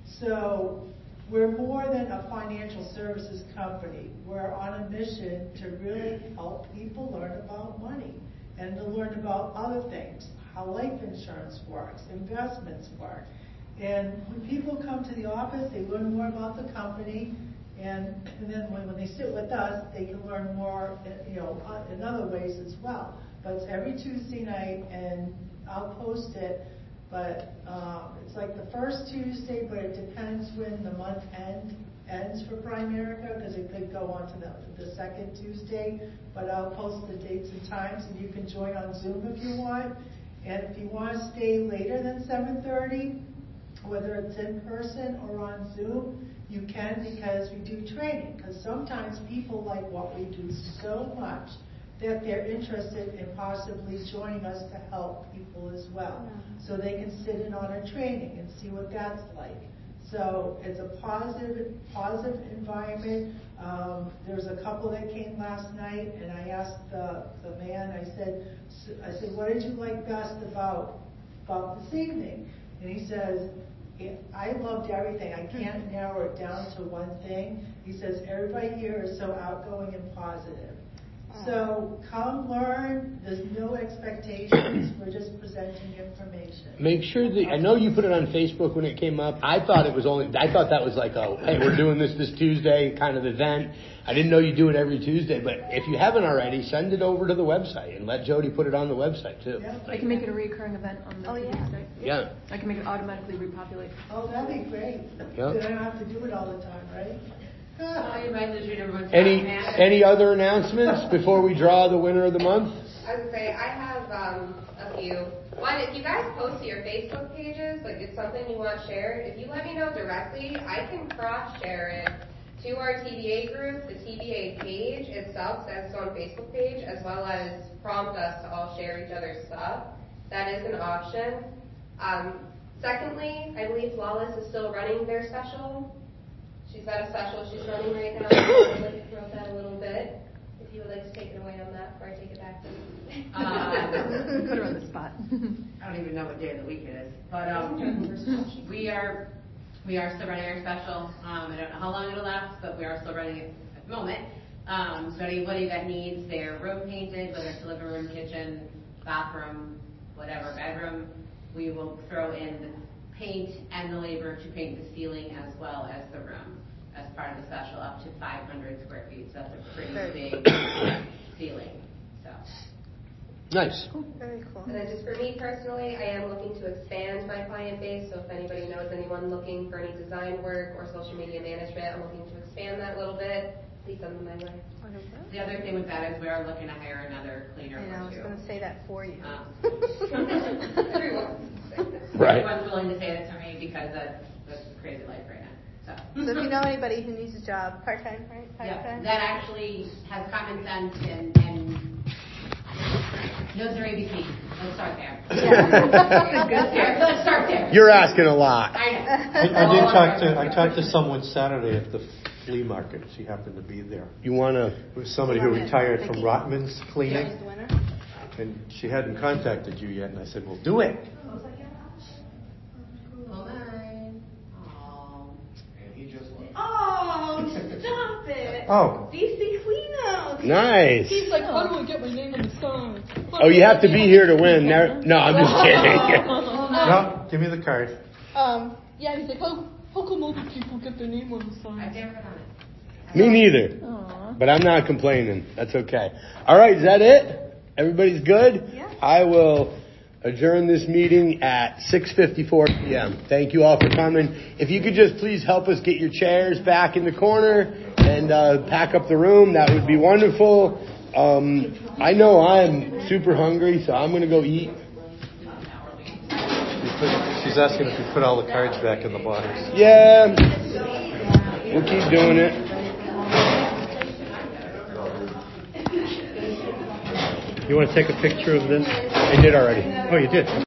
So we're more than a financial services company. We're on a mission to really help people learn about money and to learn about other things, how life insurance works, investments work. And when people come to the office, they learn more about the company. And, and then when, when they sit with us, they can learn more, you know, in other ways as well. But it's every Tuesday night, and I'll post it. But um, it's like the first Tuesday, but it depends when the month end ends for Primerica, because it could go on to the, the second Tuesday. But I'll post the dates and times, and you can join on Zoom if you want. And if you want to stay later than seven thirty, whether it's in person or on Zoom, you can, because we do training. Because sometimes people like what we do so much that they're interested in possibly joining us to help people as well. Mm-hmm. So they can sit in on a training and see what that's like. So it's a positive, positive environment. Um, there's a couple that came last night, and I asked the, the man, I said, I said, what did you like best about, about this evening? And he says, I loved everything. I can't narrow it down to one thing. He says, everybody here is so outgoing and positive. So come learn. There's no expectations. We're just presenting information. Make sure that I know you put it on Facebook when it came up. I thought it was only. I thought that was like a hey, we're doing this this Tuesday kind of event. I didn't know you do it every Tuesday. But if you haven't already, send it over to the website and let Jody put it on the website too. Yeah. I can make it a recurring event on the Oh, yeah. website. Yeah. I can make it automatically repopulate. Oh, that'd be great. Yeah. Then I don't have to do it all the time, right? Oh, you might as well treat everyone. Any any other announcements before we draw the winner of the month? I would say I have um, a few. One, if you guys post to your Facebook pages, like it's something you want shared, if you let me know directly, I can cross-share it to our T B A group. The T B A page itself says it's on Facebook page, as well as prompt us to all share each other's stuff. That is an option. Um, secondly, I believe Flawless is still running their special. She's got a special she's running right now. I'd like to promote that a little bit. If you would like to take it away on that before I take it back to you. Um, Put her on the spot. I don't even know what day of the week it is, but um, we are we are still running our special. Um, I don't know how long it'll last, but we are still running it at the moment. Um, so anybody that needs their room painted, whether it's a living room, kitchen, bathroom, whatever, bedroom, we will throw in the paint and the labor to paint the ceiling as well as the room as part of the special, up to five hundred square feet. So that's a pretty big ceiling. So Nice. Very cool. And then just for me personally, I am looking to expand my client base. So if anybody knows anyone looking for any design work or social media management, I'm looking to expand that a little bit. Please send them my way. the other thing with that is we are looking to hire another cleaner. I know, I was too. going to say that for you. Um, Right. Everyone's willing to say that to me because that's, that's crazy life right now. So. So if you know anybody who needs a job, part-time, right? Yeah, Part-time? that actually has common sense and, and knows their A B Cs. Let's start there. Yeah. Let's start there. You're asking a lot. I know. I, I did talk to I talked to someone Saturday at the flea market. She happened to be there. You want to? It was somebody who retired from Rotman's cleaning, She's the winner. and she hadn't contacted you yet. And I said, "Well, do it." Oh, mine. Oh. And he just left. Oh, stop it. Oh. D C Cleano. Nice. He's like, how do I get my name on the sign? Oh, you have to be here to win. There- No, I'm just kidding. No, give me the card. Um, yeah, he's like, how, how come other people get their name on the sign? I've never done it. Me neither. Aww. But I'm not complaining. That's okay. All right, is that it? Everybody's good? Yeah. I will adjourn this meeting at six fifty-four p.m. Thank you all for coming. If you could just please help us get your chairs back in the corner and uh, pack up the room, that would be wonderful. Um, I know I'm super hungry, so I'm going to go eat. You put, she's asking if you put all the cards back in the bottles. Yeah, we'll keep doing it. You want to take a picture of this? I did already. Oh, you did.